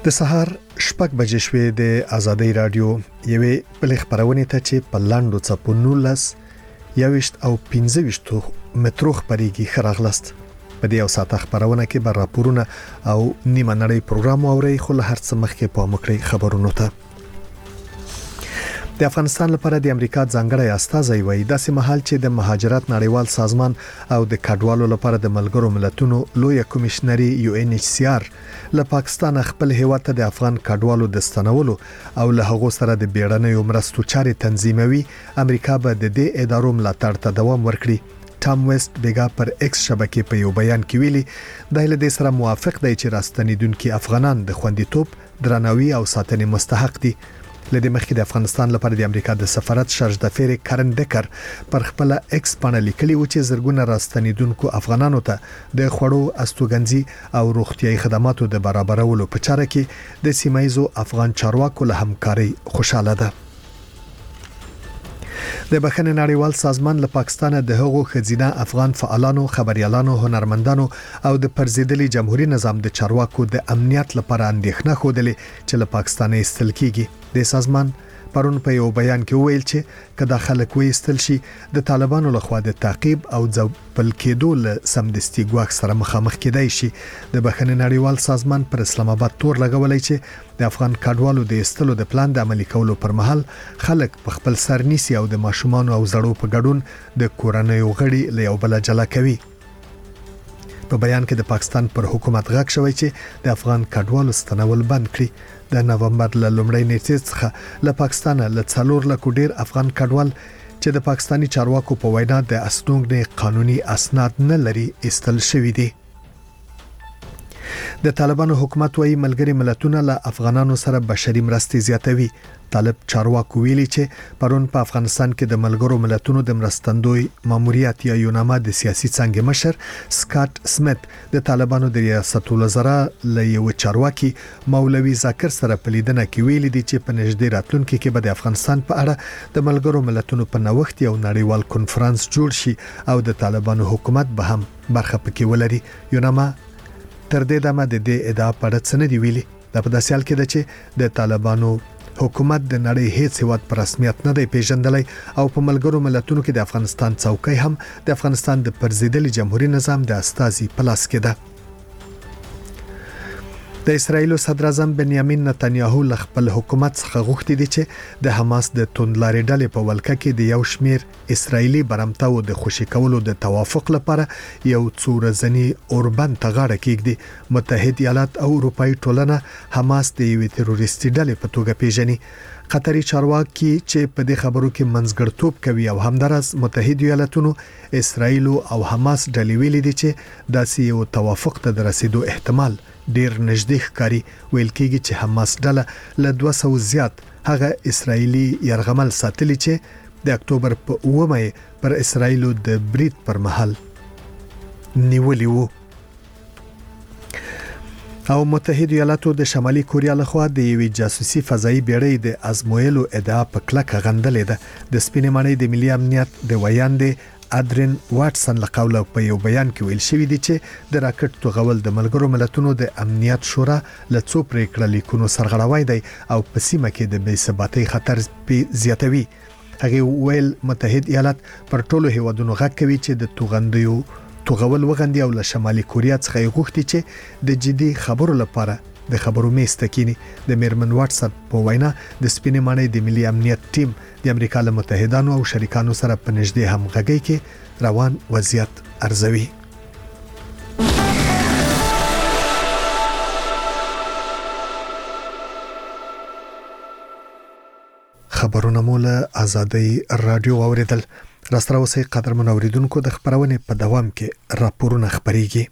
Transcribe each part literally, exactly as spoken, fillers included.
د سهار شپږ بجې شوې د آزادۍ رادیو یوې بل خبرونه ته چې په لاندو څپو نولس یوشت او پنځه ویشت مترو خبريږي خراغلست په دې او ساته خبرونه کې به راپورونه او نیمه نړۍ پروګرام اوري خو له هر څه مخکې په مکرې خبرونو ته د افغانستان لپاره د امریکا ځانګړی استازی وایي داسې مهال چې د مهاجرت نړیوال سازمان او د کډوالو لپاره د ملګرو ملتونو لوی کمشنري یو ان ایچ سی آر له پاکستان خپل هیواد ته د افغان کډوالو د ستنولو او له هغو سره د بیړنیو مرستو چارې تنظیموي امریکا به د دې ادارو ملاتړ ته دوام ورکړي ټام ویست بیګا پر ایکس شبکې په یو بیان کې ویلي د له دې سره موافق دی چې راستنیدونکو افغانان د خوندیتوب درناوي او ساتنې مستحق دي لدې مخکې د افغانستان لپاره د امریکا د سفارت شارج د فیر کرن ډکر پر خپل ایکس باندې لیکلي و چې زرګونه راستنیدونکو افغانانو ته د خوړو استوګنځي او روغتيایي خدماتو د برابرولو په چاره کې د سیمایزو افغان چارواکو له همکاري خوشاله ده د بخښنې نړیوال سازمان له پاکستان د هغو خزینه افغان فعالانو خبريالانو هنرمندانو او د پرزیدلي جمهوریت نظام د چارواکو د امنیت لپاره اندېښنه خوده چې له پاکستان ایستل کیږي د سازمان پرون په یو بیان کې ویل چې کله خلک وېستل شي د طالبانو لخوا د تعقیب او ځپل کېدو له سمدستي ګواښ سره مخامخ کېدای شي د بخښنې نړیوال سازمان پر اسلام آباد تور لګولای چې د افغان کډوالو د ایستلو د پلان د عملي کولو پر مهال خلک په خپل سر نیسي او د ماشومان او زړو په ګډون د کورنۍ غړي له یو بل جلا کوي په بیان کې د پاکستان پر حکومت غږ شوی چې د افغان کډوالو ستنول بند کړي د نومبر له لومړۍ نیټې څخه له پاکستان له څلور لکه ډیر افغان کډوال چې د پاکستانی چارواکو په وینا د اسنوګ قانوني اسناد نه لري استل شوی دي د طالبانو حکومت وايي ملګری ملتونه له افغانانو سره بشري مرستې زیاتوي طالب چارواکو ویلي چې پرون په افغانستان کې د ملګرو ملتونو د مرستندوی ماموریت یا یوناما د سیاسي څنګه مشر سکاټ سمت د طالبانو د ریاست الوزرا له یو چارواکي مولوي ذاکر سره په لیدنه کې ویلي دي چې په نږدې راتلونکي کې به د افغانستان په اړه د ملګرو ملتونو په نوښت یو نړیوال کنفرانس جوړ شي او د طالبانو حکومت به هم برخه پکې ولري یوناما تر دې دمه د دې ادعا په اړه څه نه دی ویلي د په داسې حال کې ده چې د طالبانو حکومت د نړۍ هیڅ هیواد په رسمیت نه دی پیژندلی او په ملګرو ملتونو کې د افغانستان څوکۍ هم د افغانستان د پرزیدلي جمهوریت نظام د استازي پلاس کې ده د اسرایل صدر اعظم بنیامین نتنیاهو ل خپل حکومت څخه غوښتي دي چې د حماس د توندلارې ډلې په ولکه کې د یو شمیر اسرایلی برمتاو د خوشی کولو د توافق لپاره یو څورزنی اوربند تغاړه کېږي متحد ایالات او اروپאי ټولنه حماس د یو تروریستي ډلې په توګه پیژني قطري چارواکي چې په دې خبرو کې منځګړتوب کوي او همدارس متحد ایالاتونو اسرایل او حماس ډلې ویلي دي چې داسې یو توافق ته رسیدو احتمال ډیر نږدې ښکاري ویل کېږي چې حماس ډله له دوه سوه زیات هغه اسرایلی يرغمل ساتلی چې د اکتوبر په اوومه پر اسرایل د برید پر مهال نیولې وو او متحد ایالاتو د شمالي کوریا لخوا د یوې جاسوسي فضایي بیړۍ د ازمویلو ادعا په کلکه غندلې ده د سپینې ماڼۍ د ملي امنیت د ویاندې ادرین واټسن له قوله په یو بیان کې ویل شوی دی چې د راکټ توغول د ملګرو ملتونو د امنیت شورا له څو پریکړه لیکونو سرغړاوی دی او په سیمه کې د بې ثباتۍ خطر زیاتوي هغه ویل متحد ایالات پر ټولو هیوادونو غږ کوي چې د توغندیو توغول وغندي او له شمالي کوریا څخه غوښتي چې د جدي خبرو لپاره د خبرو میسته کینی د میرمن واټسن په وینا د سپینې ماڼۍ د ملي امنیت ټیم د امریکا له متحدانو او شریکانو سره په نږدې همغږي کې روان وضعیت ارزوي خبرونه مولا آزادۍ رادیو اوریدل راستره اوسې قدرمن اوریدونکو د خبرونه په دوام کې راپورونه خبريږي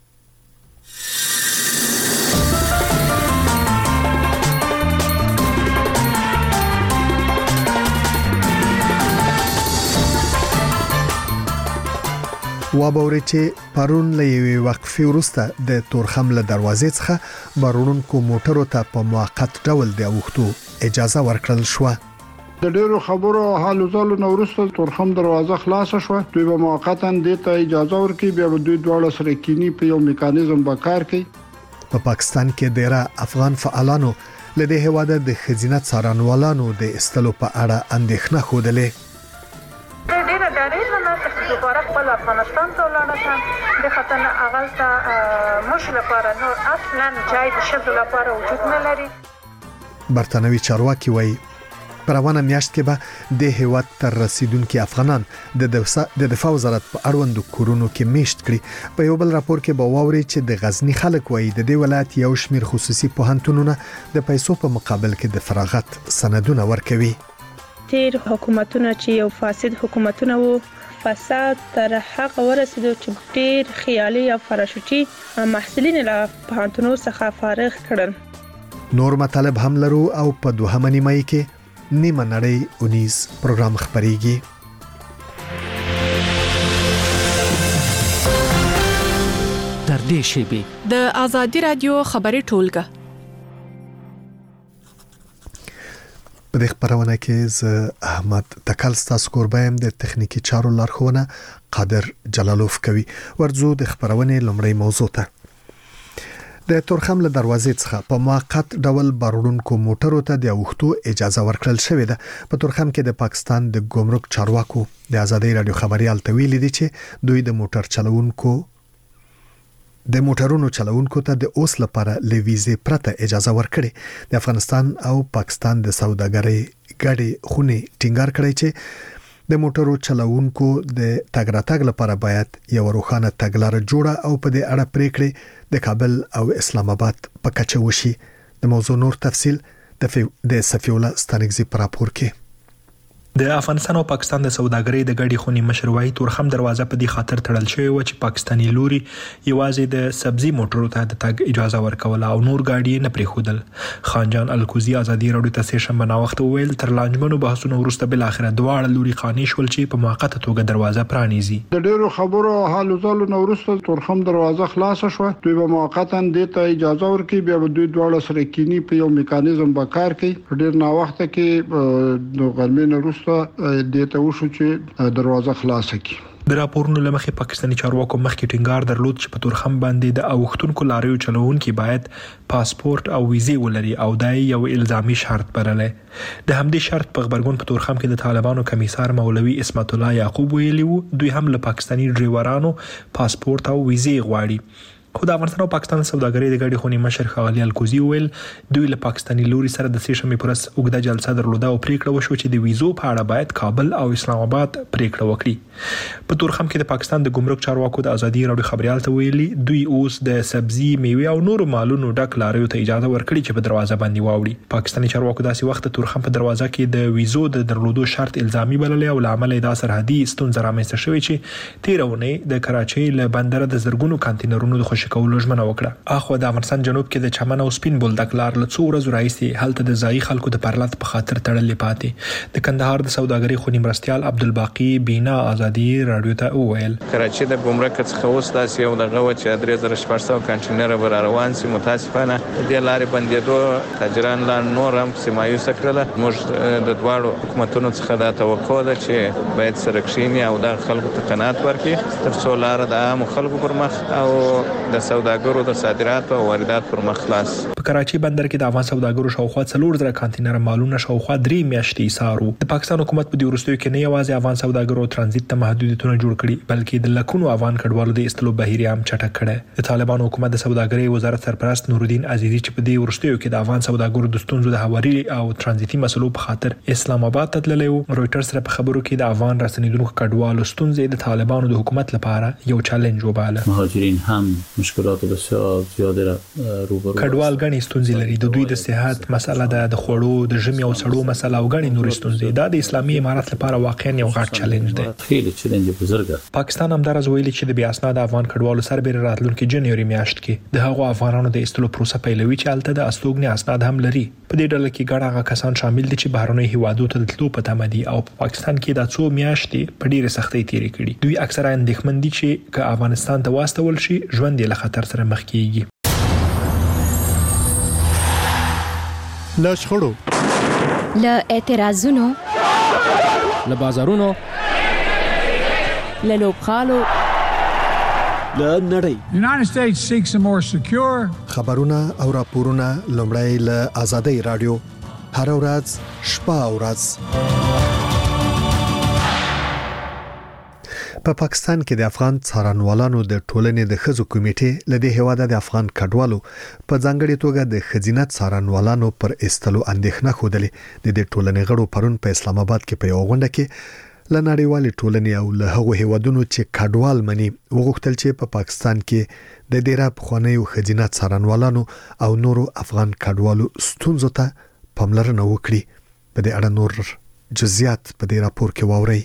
وابوري چې پرون له یوې وقفې وروسته د تورخم له دروازې څخه بارونکو موټرو ته په موقت ډول د اوښتو اجازه ورکړل شو د ډیرو خبرو حالو ځلو نو ورسته تورخم دروازه خلاص شو دوی به موقتا د ته اجازه ورکړي بیا دوی دواړه سره کینی په یو میکانیزم به کار کوي په پا پاکستان کې ډیره افغان فعالانو لدې هواده د خزینه څارنوالانو د استلو په اړه اندېښنه خوده. ډیره ډیره نه چې دوباره خپل افغانستان ته ولاړم د خطر اغل ته مش لپاره نور اصلا جای د شذ لپاره وجود نه لري. برتانوي چارواکي وایي په روانه میاشت کې به د هیواد تر رسیدونکو افغانان د د دفاع وزارت په اړوند کورونو کې میشت کړي. په یو بل راپور کې به واوري چې د غزنی خلک وایي د دې ولایت یو شمیر خصوصي پوهنتونونه د پیسو په مقابل کې د فراغت سندونه ورکوي. تیر حکومتونه چې یو فاسد حکومتونه وو فساد تر حق ورسېدو چې ډېر خیالي او فراشوتي محصلین له پوهنتونو څخه فارغ کړل. نور مطالب هم لرو او په دوهمه نیمه کې نیمه نړۍ اونیز پروګرام خبريږي. تر دې شیبې د آزادي رادیو خبري ټولګه په دې خبرونه کې ز احمد تکل ستاسو کوربایم د تخنیکی چارو لارښوونه قادر جلالوف کوي. ورځو د خبرونه لومړی موضوع ته. د تورخم له دروازې څخه په موقت ډول بارونکو موټرو ته د اوختو اجازه ورکړل شوې ده. په تورخم کې د پاکستان د ګمرک چارواکو د آزادۍ رادیو خبريال تویل دي چې دوی د موټر چلوونکو د موټرونو چلوونکو ته د اوس لپاره لویزې پرته اجازه ورکړي. د افغانستان او پاکستان د سوداګرۍ ګډې خونې ټینګار کړی چې د موټرو چلوونکو د تګ راتګ لپاره باید یو روښانه تګلاره جوړه او په دې اړه پریکړې د کابل او اسلام آباد په کچه وشي. د موضوع نور تفصیل د د صفی الله ستانګزي پر راپور کې. د افغانستان او پاکستان د سوداګرۍ د ګډې خونې مشروعي تورخم دروازه په دې خاطر تړل شوې و چې پاکستاني لوري یوازې د سبزي موټرو ته د تګ اجازه ورکوله او نور ګاډي نه پریښودل. خانجان الکوزي آزادي رادیو ته سیشن بنا وخت ویل تر لانجمنو بحثونو وروسته بل اخره دواړه لوري قانې شول چې په موقته توګه دروازه پرانیزي. د ډیرو خبرو حالو ځلو نو وروسته تورخم دروازه خلاص شو. دوی به موقتا د ته اجازه ورکړي بیا به دوی دواړه سره کینی په یو میکانیزم به کار کوي. ډیر نا وخت کې د غرمې وروسته دته وشو چې دروازه خلاصه کی. د راپورونو لمخې پاکستاني چارواکو مخکې ټینګار درلود چې په تورخم باندې د اوختونکو لاریو چلوونکي باید پاسپورت او ویزه ولري او دا یو الزامي شرط بللی. د همدې شرط په خبرګون په تورخم کې د طالبانو کمیسار مولوي اسمت الله یعقوب ویلي وو دوی هم له پاکستاني ډرایورانو پاسپورت او ویزه غواړي. خو د افغانستان او پاکستان سوداګرۍ د ګډې خونې مشر ښاغلي الکوزي ویل دوی له پاکستاني لوري سره د سیشن پرس اوږده جلسه درلوده او پریکړه وشو چې د ویزو په اړه باید کابل او اسلام آباد پریکړه وکړي. په تورخم کې د پاکستان د ګمرک چارواکو د آزادي رادیو خبريال ته ویلي دوی اوس د سبزي میوه او نور مالونو ډک لاریو ته اجازه ورکړي چې په دروازه باندې واوړي. پاکستاني چارواکو داسې وخت تورخم په دروازه کې د ویزو د درلودو شرط الزامي بللی او لامل دا سرحدي ستونزه رامنځته شوې چې تیرونه د کراچۍ له بندر د زرګونو کانټینرونو د خوشی کولو ژمنه وکړه. اخو د افغانستان جنوب کې د چمن او سپین بولدک لار له څو ورځې راځي هلته د ځای خلکو د پرلط په خاطر تړلې پاتې. د کندهار د سوداګرۍ خونی مرستيال عبدالباقی بینا آزادي رادیو ته وویل کراچۍ د ګمرک څخه اوس داسې یو دغه و چې درې زره شپږ سوه کانټینر بر روان سي. متاسفانه د لارې بندېدو تاجران لا نور هم سمایوس کړل. موږ د دواړو حکومتونو څخه دا توقع ده چې باید سره کښیني او د خلکو ته قناعت ورکړي تر څو لار د عام خلکو پر مخ او د سوداګرو د صادرات او واردات پر مخ خلاص. په کراچۍ بندر کې د افغان سوداګرو شاوخوا څلور زره کانټینر مالونه شاوخوا درې میاشتې ایثارو. د پاکستان حکومت په دې وروستیو کې نه یوازې افغان سوداګرو ترانزیت ته محدودیتونه جوړ کړي بلکې د لکونو افغان کډوالو د استلو بهیر هم چټک کړي. د طالبانو حکومت د سوداګرۍ وزارت سرپرست نورالدین عزیزی چې په دې وروستیو کې د افغان سوداګرو د ستونزو د حواري او ترانزیتي مسلو په خاطر اسلام آباد ته تللی و. رويټرز سره په خبرو کې د افغان رسنیدونکو کډوالو ستونزې د طالبانو د حکومت لپاره یو چالش وباله. مهاجرین هم مشکلات بسیار زیاده را روبرو کډوال غني ستونزې لري. د دوی د صحت مسله ده، د خوړو د ژمي او سړو مسله او غني نور ستونزې. دا د اسلامي امارات لپاره واقعا یو غټ چالش دی. خیلی چالش بزرګه. پاکستان هم درز ویلي چې د بیا اسناد افغان کډوالو سربېره راتلونکي جنوري میاشت کې د هغو افغانانو د استلو پروسه پیلوي چې الته د استوګنې اسناد هم لري. په دې ډله کې ګڼ هغه کسان شامل دي چې بهرنۍ هیوادو ته د تلو په تمه دي او په پاکستان کې د څو میاشتې په ډېرې سختۍ تیرې کړي. دوی اکثرا اندېښمن دي چې که افغانستان ته واستول شي ژوند یې له خطر سره مخ کیږي. له شخړو، له اعتراضونو، له بازارونو، له لوبخالو، له نړۍ. United States seeks a more secure. خبرونه او راپورونه لومړی له آزادۍ رادیو هر ورځ شپه او ورځ. په پاکستان کې د افغان څارنوالانو د ټولنې د خزو کمیټې لدې هواده د افغان کډوالو په ځانګړي توګه د خزینه څارنوالانو پر استلو اندېښنه خوده. د دې ټولنې غړو پرون په اسلام آباد کې په یو غونډه کې لنړیوالې ټولنې او له هغو هیوادونو چې کډوال مني وغوښتل چې په پا پاکستان کې د ډیره پخوانیو خزینه څارنوالانو او نورو افغان کډوالو ستونزو ته پاملرنه وکړي. په دې اړه نور جزئیات په دې راپور کې واورئ.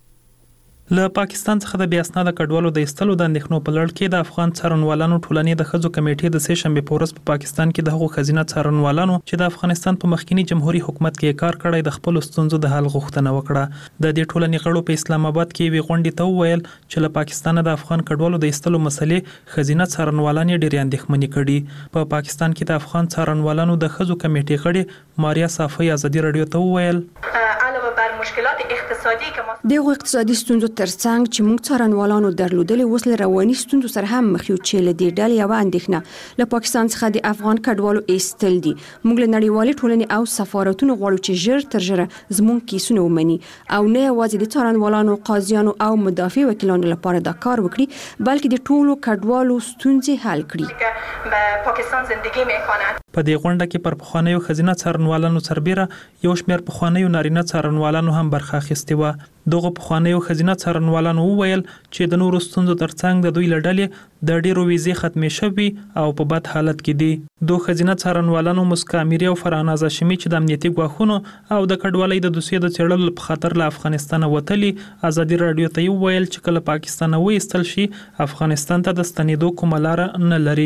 له پاکستان څخه د بیا اسناد کډوالو د استلو د اندېښنو په لړ کې د افغان څارنوالانو ټولنې د خزو کمیټې د سه شنبه په ورځ په پاکستان کې د هغو خزینه څارنوالانو چې د افغانستان په مخکنی جمهوریت حکومت کې کار کړی د خپل ستونزو د حل غوښتنه وکړه. د دې ټولنې غړو په اسلام آباد کې وی غونډې ته وویل چې له پاکستان د افغان کډوالو د استلو مسلې خزینه څارنوالان ډېر اندېښمنې کړي. په پا پاکستان کې د افغان څارنوالانو د خزو کمیټې غړي ماریا صافی ازادي رادیو ته وویل علاوه بر مشکلات اقتصادي که دغه اقتصادي ستونزو ترڅنګ چې موږ څارنوالانو درلودلې اوس له رواني ستونزو سره هم مخ یو چې له دې ډلې یو اندېښنه له پاکستان څخه د افغان کډوالو ایستل دي. موږ له نړیوالې ټولنې او سفارتونو غواړو چې ژر تر ژره زموږ کیسونه ومني او نه یوازې د څارنوالانو، قاضیانو او مدافع وکیلانو لپاره دا کار وکړي بلکې د ټولو کډوالو ستونزې حل کړي. پاکستان زندگی میکنه. په دې غونډه کې پر پخوانیو خزینه څارنوالانو سربېره یو شمېر پخوانیو نارینه څارنوالانو هم برخه اخیستې وه. دغه پخوانیو خزینه څارنوالانو وویل چې د نورو ستونزو ترڅنګ د دوی له ډلې د ډېرو ویزې ختمې شوي او په بد حالت کې دي. دوه خزینه څارنوالانو مسکا امیري او فرهناز هاشمي چې د امنیتي ګواښونو او د کډوالۍ د دوسیې د څېړلو په خاطر له افغانستان وتلي ازادي رادیو ته وویل چې کله پاکستان وایستل شي افغانستان ته د ستنېدو کومه لاره نه لري.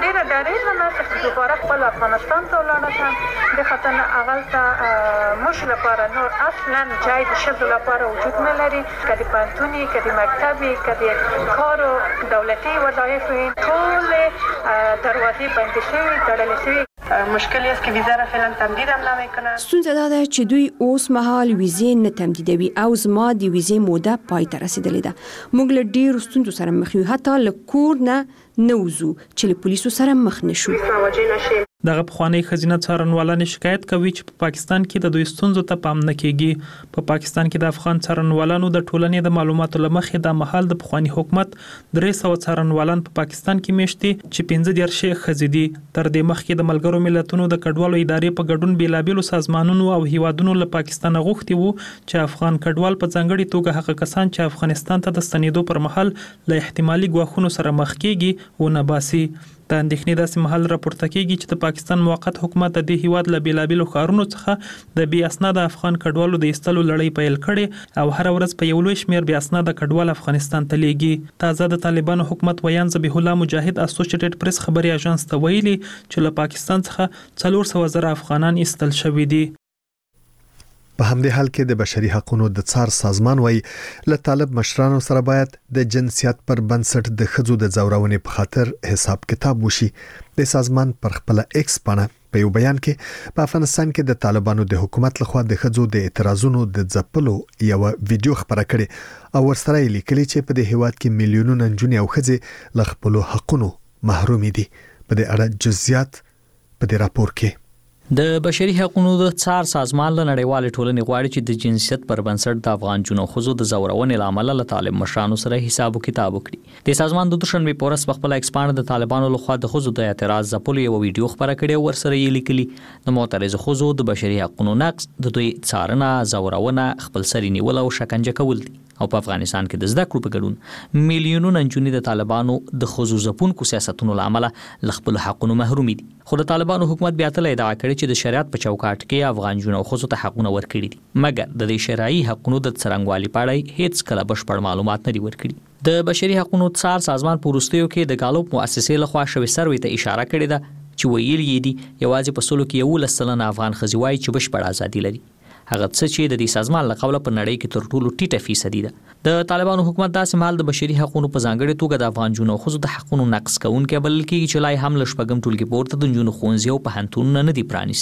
دوباره خپل افغانستان ته ولاړ شم د خاطر اول ته مش لپاره نور اصلا جای د شذ لپاره وجود نه لري. کدي پانتونی کدي مکتبي کدي کارو دولتي وظایف ټول دروازې بندې شوي تړلې شوي. مشکلی است که ویزا را فعلا تمدید هم نمیکنن. ستونزه دا ده چې دوی اوس مهال ویزې نه تمدیدوي او زما د ویزې موده پای ته رسیدلې ده. موږ له ډیرو ستونزو سره مخ یو، حتی له کور نه نه وځو چې له پولیسو سره مخ نشو. دغه پخوانی خزینه څارنوالان شکایت کوي چې په پاکستان کې د دوی ستونزو ته پام نه کیږي. په پاکستان کې د افغان څارنوالانو د ټولنې د معلوماتو لمخې د محل د پخوانی حکومت درې سوه څارنوالان په پاکستان کې میشتي چې پنځه دیرش خزې دي. تر دې مخکې د ملګرو ملتونو د کډوالو ادارې په ګډون بیلابیلو سازمانونو او هیوادونو له پاکستان غوښتي وو چې افغان کډوال په ځانګړي توګه هغه کسان چې افغانستان ته د ستنېدو پر مهال له احتمالي ګواښونو سره مخ کیږي و نه باسي. د اندېښنې داسې مهال راپورته کیږي چې د پاکستان موقت حکومت د دې هیواد له بیلابیلو ښارونو څخه د بې اسناده افغان کډوالو د ایستلو لړۍ پیل کړې او هر ورځ په یو لوی شمېر بې اسناده کډوال افغانستان ته لیږي. تازه د طالبانو حکومت ویان ذبیح الله مجاهد اسوسییټډ پریس خبري اژانس ته ویلي چې له پاکستان څخه څلور سوه زره افغانان ایستل شوي دي. په همدې حال کې د بشري حقوقو د څار سازمان وایي له طالب مشرانو سره باید د جنسیت پر بنسټ د ښځو د ځورونې په خاطر حساب کتاب وشي. د سازمان پر خپل ایکس باندې په یو بیان کې په افغانستان کې د طالبانو د حکومت لخوا د ښځو د اعتراضونو د ځپلو یو ویډیو خبره کړې او ورسره لیکلي چې په دې هیواد کې میلیونونه نجونې او ښځې له خپل حقوقو محروم دي. په دې اړه جزئیات په دې راپور کې. د بشري حقوقو د څار سازمان له نړیوال ټولنې غواړي چې د جنسیت پر بنسټ د افغان جنو خزو د زورونې لامل له طالب مشرانو سره حساب کتاب وکړي. د سازمان د دوشنبه پورس په خپل ایکسپاند د طالبانو لخوا د خزو د اعتراض ځپلو یو ویډیو خبره کړې او ورسره یې لیکلي د معترض خزو د بشري حقوقو نقض د دوی څارنه، زورونه، خپل سری نیول او شکنجه کول دي او په افغانستان کې د زده کړو په ګډون میلیونونه نجونې د طالبانو د خزو ځپونکو سیاستونو لامل له خپل حقونو محروم دي. خو د طالبانو حکومت بیا تل ادعا کړې چې د شریعت په چوکاټ کې افغان جنو خزو ته حقونه ورکړي دي، مګر د دې شرعي حقونو د څرنګوالي په اړه هیڅ کله بشپړ معلومات نه دي ورکړي. د بشري حقوقو څار سازمان په وروستیو کې د ګالوپ مؤسسې لخوا شوی سروې ته اشاره کړې ده چې ویل یې دي یوازې په سلو کې یولس سلنه افغان ښځې وایي چې بشپړ ازادي لري. هغه څه چې د دې سازمان له قوله په نړۍ کې تر ټولو ټیټه فیصدي ده. د طالبانو حکومت داسې مهال د بشري حقوقو په ځانګړي توګه د افغان جنو خزو د حقوقو نقض کوونکی بلل کېږي چې لای هم له شپږم ټولګي پورته د جنو ښوونځي او پوهنتونونه نه دي پرانیستي.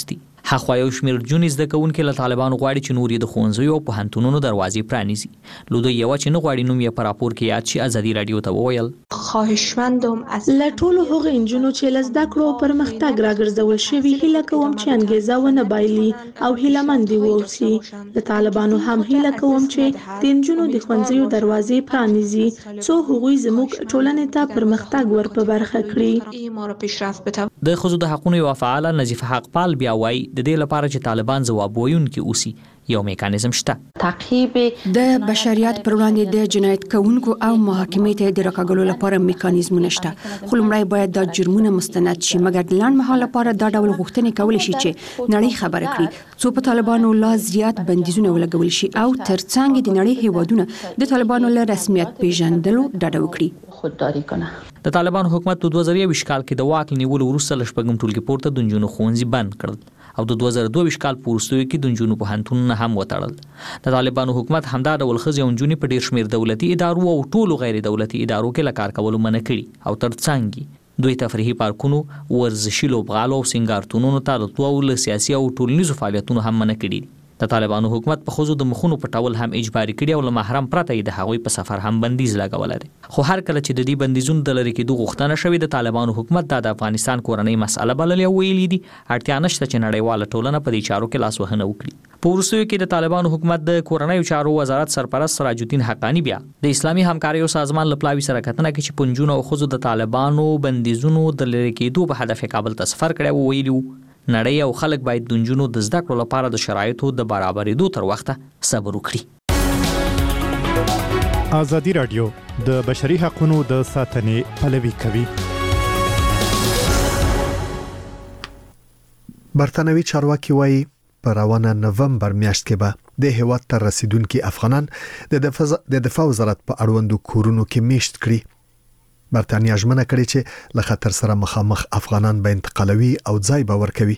هغه یو شمېر جون زده کوونکي له طالبانو غواړي چې نور د ښوونځیو او پوهنتونونو دروازې پرانیزي. لودو یو چې نه غواړي نوم یې په راپور کې یاد شي ازادي رادیو ته وویل خواهشمندم از له ټولو هغو انجونو چې له زده کړو پرمختګ راګرځول شوي هیله کوم چې انګېزه ونه بایلي او هیلهمند واوسي. د طالبانو هم هیله کوم چې د انجونو د ښوونځیو دروازې پرانیزي څو هغوی زموږ ټولنې ته پرمختګ ور په برخه کړي. د ښځو د حقونو یوه فعاله نظیفه حقپال بیا وایي د دې لپاره چې طالبان ځواب ویونکي اوسي یو میکانیزم شته. تعقیب د بشریت پر وړاندې د جنایت کوونکو او محاکمې ته د راکاګلو لپاره میکانیزمونه شته. خو لومړی باید د جرمونه مستند شي، مګر د لنډ مهال لپاره دا ډول غوښتنې کول شي چې نړۍ خبره کړي څو په طالبانو لا زیات بندیزونه ولګول شي او ترڅنګ د نړۍ هیوادونه د طالبانو له رسمیت پیژندلو ډډه وکړي. خودداری کنه. د طالبان حکومت په دوه زره یو کال کې د واک نیولو وروسته له شپږم ټولګي پورته د نجونو ښوونځي بند کړل او د دوه زره دوه کال په وروستیو کې د نجونو پوهنتونونه هم وتړل. د طالبانو حکومت همدا ډول ښځې او نجونې په ډېر شمېر دولتي ادارو او ټولو غیر دولتي ادارو کې له کار کولو منع کړي او ترڅنګ دوی تفریحي پارکونو، ورزشي لوبغالو او سینګارتونونو ته راتلو او له سیاسي او ټولنیزو فعالیتونو هم منع کړي. د طالبانو حکومت په ښځو د مخونو پټول هم اجباري کړي او له محرم پرته یې د هغوی په سفر هم بندیز لګولی دی. خو هر کله چې د دې بندیزونو د لرې کېدو غوښتنه شوې د طالبانو حکومت دا د افغانستان کورنۍ مسأله بللې او ویلي دي اړتیا نشته چې نړیواله ټولنه په دې چارو کې لاسوهنه وکړي. په وروستیو کې د طالبانو حکومت د کورنیو چارو وزارت سرپرست سراج الدین حقانی بیا د اسلامي همکاریو سازمان له پلاوي سره کتنه کوي چې په نجونو او ښځو د طالبانو بندیزونو د لرې کېدو په هدف کابل ته سفر کړی او ویلي نړۍ او خلک باید د نجونو د زده کړو لپاره د شرایطو د برابرېدو تر وخته صبر وکړي. ازادي رادیو د بشري حقوقو د ساتنې پلوي کوي. برتانوي چارواکي وایي په روانه نومبر میاشت کې به د هیواد ته رسیدونکي افغانان د دفاع وزارت په اړوندو کورونو کې میشت کړي. برتانیا ژمنه کړې چې له خطر سره مخامخ افغانان به انتقالوي او ځای به ورکوي.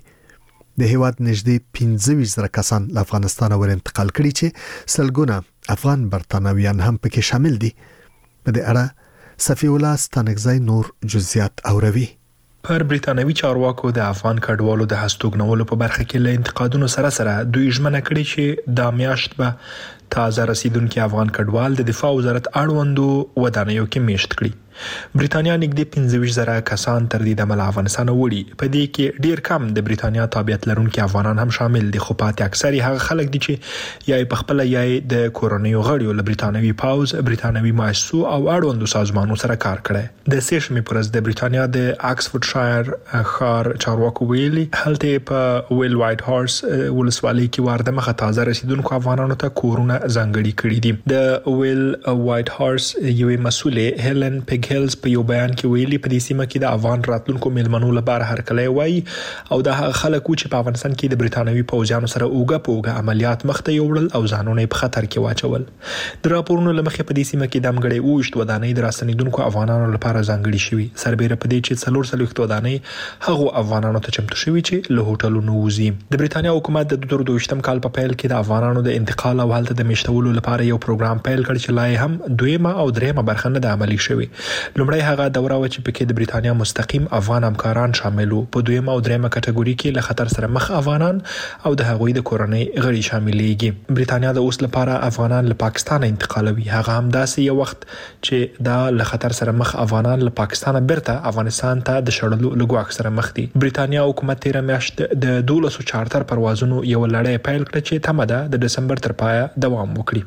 د هیواد نږدې پنځه ویشت زره کسان له افغانستان ور انتقال کړي چې سلګونه افغان برتانویان هم پکې شامل دي. په دې اړه صفی الله ستانکزی نور جزئیات اوروي. پر بریتانوي چارواکو د افغان کډوالو د هستوګنولو په برخه کې له انتقادونو سره سره دوی ژمنه کړې چې دا میاشت به تازه رسیدونکي افغان کډوال د دفاع وزارت اړوندو ودانیو کې میشت کړي. بریتانیا نږدې پنځه ویشت زره کسان تر دې دمه افغانستان وړي. په دې کې ډیر کم د بریتانیا تابعیت لرونکي افغانان هم شامل دي، خو پاتې اکثر هغه خلک دي چې یا په خپل یا د کورونیو غړیو له بریتانوي پاوز، بریتانوي مؤسسو او اړوندو سازمانونو سره کار کړي. د سیشمې پرز د بریتانیا د آکسفورډشایر ښار چارواکو ویلي هلته په ویل وایټ هارس ولسوالۍ کې وارده مخه تازه رسیدونکو افغانانو ته کورونه ځانګړي کړي دي. د ویل وایټ هارس یوې مسولې هیلن پیګ هیلز په یو بیان کې ویلي په دې سیمه کې د افغان راتلونکو میلمنو لپاره هرکلی وایي او د هغه خلکو چې په افغانستان کې د بریتانوي پوځیانو سره اوګه پوګه عملیات مخته یوړل او ځانونه په خطر کې واچول. د راپورونو لمخې په دې سیمه کې د امګړې اوښت ودانۍ د راستنیدونکو افغانانو لپاره ځانګړي شوي. سربېره په دې چې څلور څلوېښت ودانۍ هغو افغانانو ته چمتو شوي چې له هوټلونو وځي. د بریتانیا حکومت د دوه زره دوه کال په پیل کې د افغانانو د انتقال او هلته د میشتولو لپاره یو پروګرام پیل کړ چې لا هم دویمه او دریمه برخه نه د عملي شوي. لومړی هغه دوره و چې پکې د بریتانیا مستقیم افغان همکاران شامل وو. په دویمه او دریمه کټګوري کې له خطر سره مخ افغانان او د هغوی د کورنۍ غړي شاملېږي. بریتانیا د اوس لپاره افغانان له پاکستان انتقالوي. هغه هم داسې یو وخت چې دا له خطر سره مخ افغانان له پاکستان بیرته افغانستان ته د شړلو لګواک سره مخ دي. بریتانیا حکومت تیر میاشت د دولسو چارتر پروازونو یو لړۍ پیل کړ چې تمه ده د دسمبر تر پایه دوام وکړي.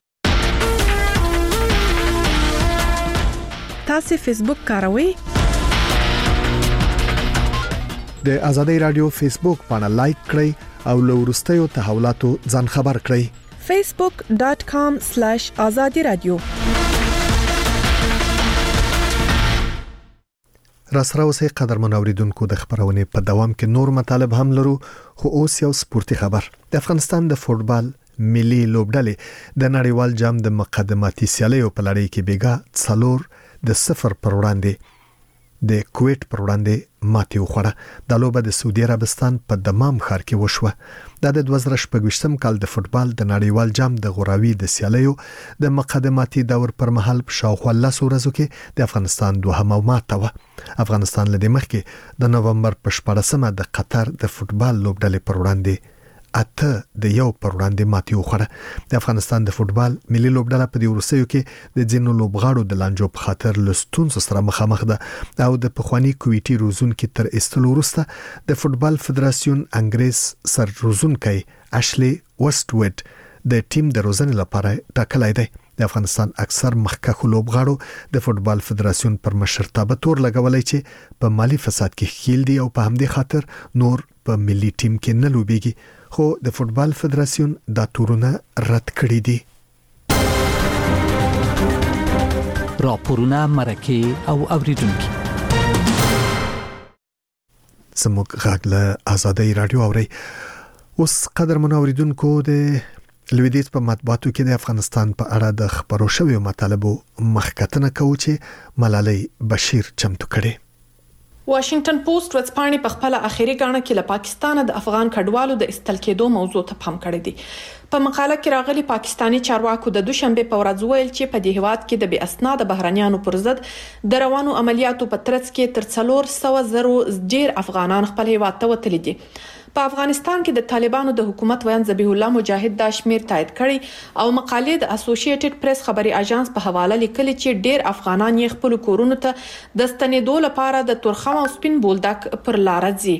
تاسو فیسبوک کاروئ؟ د ازادي رادیو فیسبوک باندې لایک کړئ او له وروستیو تحولاتو ځان خبر کړئ. فیسبوک ډاٹ کام سلیش ازادي رادیو. راسره اوسې قدرمن اوریدونکو د خبرونه په دوام کې نور مطالب هم لرو، خو اوس یو سپورتي خبر. د افغانستان د فوتبال ملي لوبډلې د نړیوال جام د مقدماتي سیالیو په لړۍ کې بیګا څلور د صفر پر وړاندې د کویت پر وړاندې ماتې وخوړه. د لوبه د سعودي عربستان په دمام ښار کې وشوه. دا د دوه زره شپږ کال د فوتبال د نړیوال جام د غوراوي د سیالیو د مقدماتي دور پر مهال په شاوخوا لس ورځو کې د افغانستان دوهمه ماته وه. افغانستان له دې مخکې د نومبر په شپاړسمه د قطر د فوتبال لوبډلې پر وړاندې اته د یو پر وړاندې ماتې وخوړه. د افغانستان د فوتبال ملي لوبډله په دې وروستیو کې د ځینو لوبغاړو د لانجو په خاطر له ستونزو سره مخامخ ده او د پخوانی کویټي روزونکي تر ایستلو وروسته د فوتبال فدراسیون انګریز سر روزونکي اشلی وستوډ د ټیم د روزنې لپاره ټاکلی دی. د افغانستان اکثر مخکښو لوبغاړو د فوتبال فدراسیون پر مشرتابه تور لګولای چې په مالی فساد کې ښکیل دي او په همدې خاطر نور په ملي ټیم کې نه لوبېږي. خو د فوتبال فدراسیون دا تورونه رد کړی دي. راپورونه مرکه او اوریدونکو زموږ غږ له آزادۍ رادیو اوري. اوس قدر منوریدونکو د لویدیز په مطبوعاتو کې د افغانستان په اړه د خبرو شویو مطالبو مخکتنه کوي چې ملالۍ بشیر چمتو کړي. واشنگټن پوسټ ورځپاڼې په خپل اخیری غاڼه کې له پاکستان د افغان کډوالو د استل کېدو موضوع ته پام کړی دی. په مقاله کې راغلي پاکستانی چارواکو د دوشنبه په ورځ ویل چې په دې هیواد کې د بې اسناد بهرانيانو پر ضد د روانو عملیاتو په ترڅ کې تر څلور سوه زرو ډیر افغانان خپل هیواد ته وتلي دي. په افغانستان کې د طالبانو د حکومت ویان ذبیح الله مجاهد دا شمیر تایید کړي او مقالې د اسوسییټډ پریس خبري اژانس په حواله لیکلي چې ډیر افغانان یې خپل کورونو ته د ستنېدو لپاره د تورخم او سپین بولدک پر لار ځي.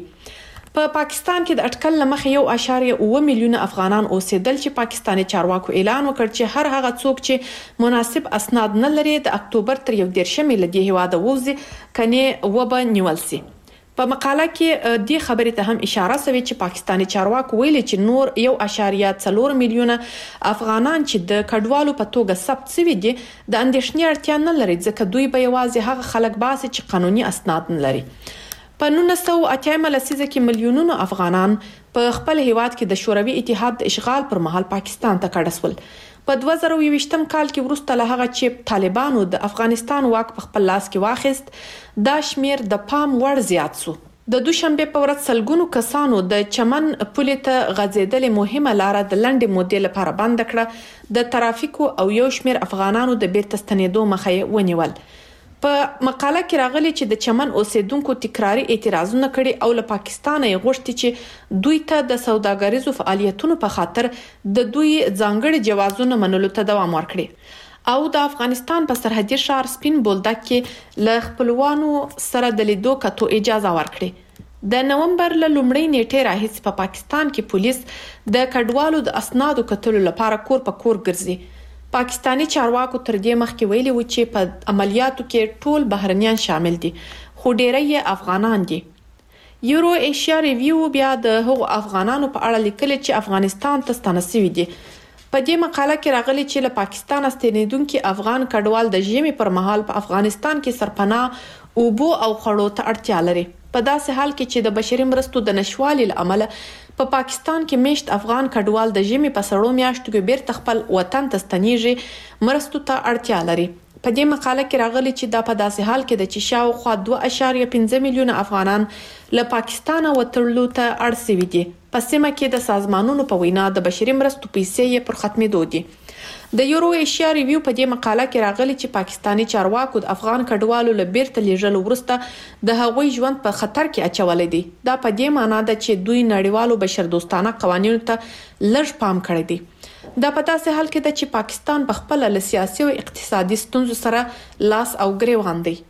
په پاکستان کې د اټکل لمخې یو اشاریه اوه میلیونه افغانان اوسېدل چې پاکستاني چارواکو اعلان وکړ چې هر هغه څوک چې مناسب اسناد نه لري د اکتوبر تر یو دیرشمې لدی هواده ووزي کني وبه نیول سي. په مقاله کې د خبرې ته هم اشاره شوې چې پاکستاني چارواکو ویلي چې نور یو اشاریه څلور میلیونه افغانان چې د کډوالو په توګه ثبت شوي دي د اندېښنې اړتیا نه لري ځکه دوی به یوازې هغه خلک باسي چې قانوني اسناد نه لري. په نولس سوه اتیا لسیزه کې میلیونونو افغانان په خپل هیواد کې د شوروي اتحاد د اشغال پر مهال پاکستان ته کډه شول. په دوه زره یوویشتم کال کې وروسته له هغه چې طالبانو د افغانستان واک په خپل لاس کې واخیست دا شمیر د پام وړ زیات شو. د دوشنبه په ورځ سلګونو کسانو د چمن پولې ته غځېدلې مهمه لار د لنډې مودې لپاره بند کړه. د ترافیکو او یو شمیر افغانانو د بیرته ستنېدو مخه یې ونیول. په مقاله کې راغلي چې د چمن اوسیدونکو تکراری اعتراضونه کړي او له پاکستان یې غوښتي چې دوی ته د سوداګریزو فعالیتونو په خاطر د دوی ځانګړي جوازونه منلو ته دوام ورکړي. او د افغانستان په سرحدي ښار سپین بولدک کې له خپلوانو سره د لیدو کتو اجازه ورکړي. د نومبر له لومړۍ نیټې راهیسې په پاکستان کې پولیس د کډوالو د اسنادو کتلو لپاره کور په کور ګرځي. پاکستانی چارواکو تر دې مخکې ویلي و چې په عملیاتو کې ټول بهرنیان شامل دي خو ډیری یې افغانان دي. یورو ایشیا ریویو بیا د هغو افغانانو په اړه لیکلي چې افغانستان ته ستانه شوي دي. په دې مقاله کې راغلي چې له پاکستان ستنېدونکي افغان کډوال د ژمي پر مهال په افغانستان کې سرپناه اوبو او خړو ته اړتیا لري. په داسې حال کې چې د بشري مرستو د نشوالي لامل په پاکستان کې میشت افغان کډوال د ژمي په سړو میاشتو کې بیرته خپل وطن ته ستنېږي مرستو ته اړتیا لري. په دې مقاله کې راغلي چې دا په داسې حال کې د چې شاوخوا دوه اشاریه پنځه میلیونه افغانان له پاکستان وتلو ته اړ شوي دي. په سیمه کې د سازمانونو په وینا د بشري مرستو پیسې یې پر ختمېدو دي. د یورو ایشیا ریویو په دې مقاله کې راغلي چې پاکستانی چارواکو د افغان کډوالو له بیرته لیږلو وروسته د هغوی ژوند په خطر کې اچولی دی. دا په دې معنی ده چې دوی نړیوالو بشردوستانه قوانینو ته لږ پام کړی دی. دا په داسې حال کې ده چې پاکستان په خپل له سیاسي او اقتصادي ستونزو سره لاس او ګریوان دی.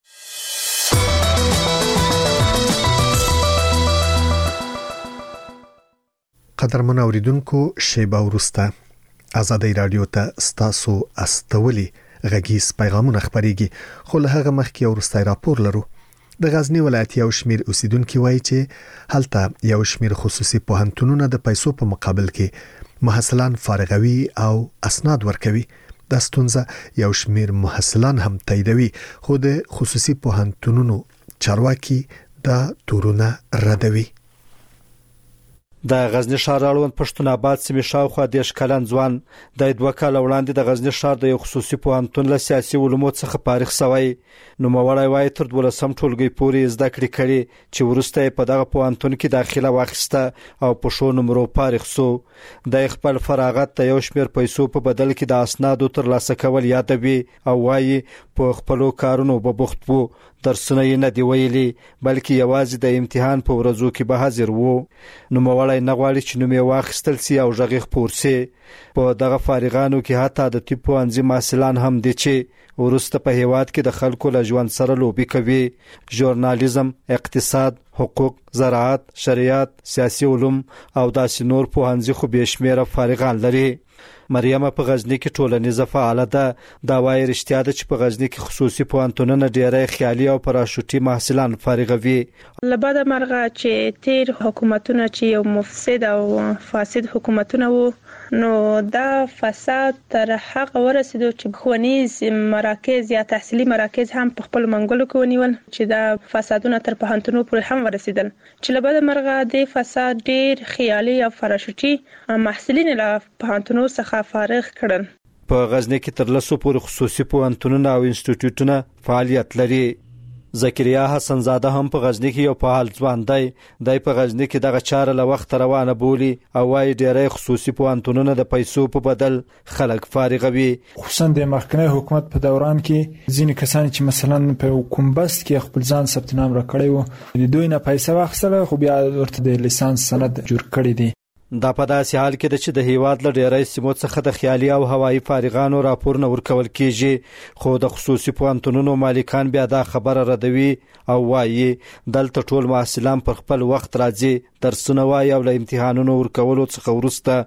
قدرمن اوریدونکو شیبه وروسته آزادۍ رادیو ته ستاسو استولي غږیز پیغامونه خبريږي خو له هغه مخکې وروسته راپور لرو. د غزنی ولایت یو شمیر اوسیدونکو وایي چې هلته یو شمیر خصوصي پوهنتونونه د پیسو په مقابل کې محصلان فارغوي او اسناد ورکوي. د ستونزه یو شمیر محصلان هم تاییدوي خو د خصوصي پوهنتونونو چارواکي دا تورونه ردوي. د غزنی ښار اړوند پښتون آباد سیمې شاوخوا دیش کلن ځوان د دوه کال وړاندې د غزنی ښار د یو خصوصي پوهنتون له سیاسي علومو څخه فارغ شوی. نوموړی وایي تر دولسم ټولګي پورې زده کړې کړې چې وروسته یې په دغه پوهنتون کې داخله واخیسته او په ښو نمرو فارغ سو. د خپل فراغت د یو شمېر پیسو په بدل کې د اسنادو ترلاسه کول یادوي او وایي په خپلو کارونو به بوخت وو. درسونه یې نه دی ویلي بلکې یوازې د امتحان په ورځو کې به حاضر وو. نوموړی نه غواړي چې نوم یې واخیستل سي او غږ خپور سي. په دغه فارغانو کې حتی د طب پوهنځي محصلان هم دي چې وروسته په هیواد کې د خلکو له ژوند سره لوبي کوي. ژورنالیزم، اقتصاد، حقوق، زراعت، شریعت، سیاسي علوم او داسې نور پوهنځي خو به شمیره فارغان لري. مریم په غزنی کې ټولنیزه فعاله ده. دا وایي رښتیا ده چې په غزنی کې خصوصي پوهنتونونه ډېری خیالي او پراشوټي محصلان فارغوي. لباده مرغه چې تیر حکومتونه چې یو مفسد او فاسد حکومتونه وو نو دا فساد تر هغه ورسېدو چې ښوونیز مراکز یا تحصیلي مراکز هم په خپل منګلو کې ونیول چې دا فسادونه تر پوهنتونو پورې هم ورسېدل چې لباده مرغه د فساد ډېر خیالي او پراشوټي محصلین له پوهنتونو څخه فارغ کړل. په غزنی کې تر لسو پورې خصوصي پوهنتونونه او انسټیټیوټونه فعالیت لري. زکریا حسن زاده هم په غزنی کې یو فعال ځوان دی. دای په غزنی کې دغه چاره له وخت روانه بولی او وايي ډېری خصوصي پوهنتونونه د پیسو په بدل خلک فارغوي. خصوصا د مخکنی حکومت په دوران کې ځینې کسان چې مثلا په کومبست کې خپل ځان ثبت نام را کړی وو د دوی نه پیسې واخیستل خو بیا ورته د لیسانس سند جوړ کړی دی. دا په داسې حال کې ده چې د هیواد له ډېری سیمو څخه د خیالي او هوایي فارغانو راپورونه ورکول کیږي خو د خصوصي پوهنتونونو مالکان بیا دا خبره ردوي او وایي دلته ټول محصلان پر خپل وخت راځي درسونه وایي او له امتحانونو ورکولو څخه وروسته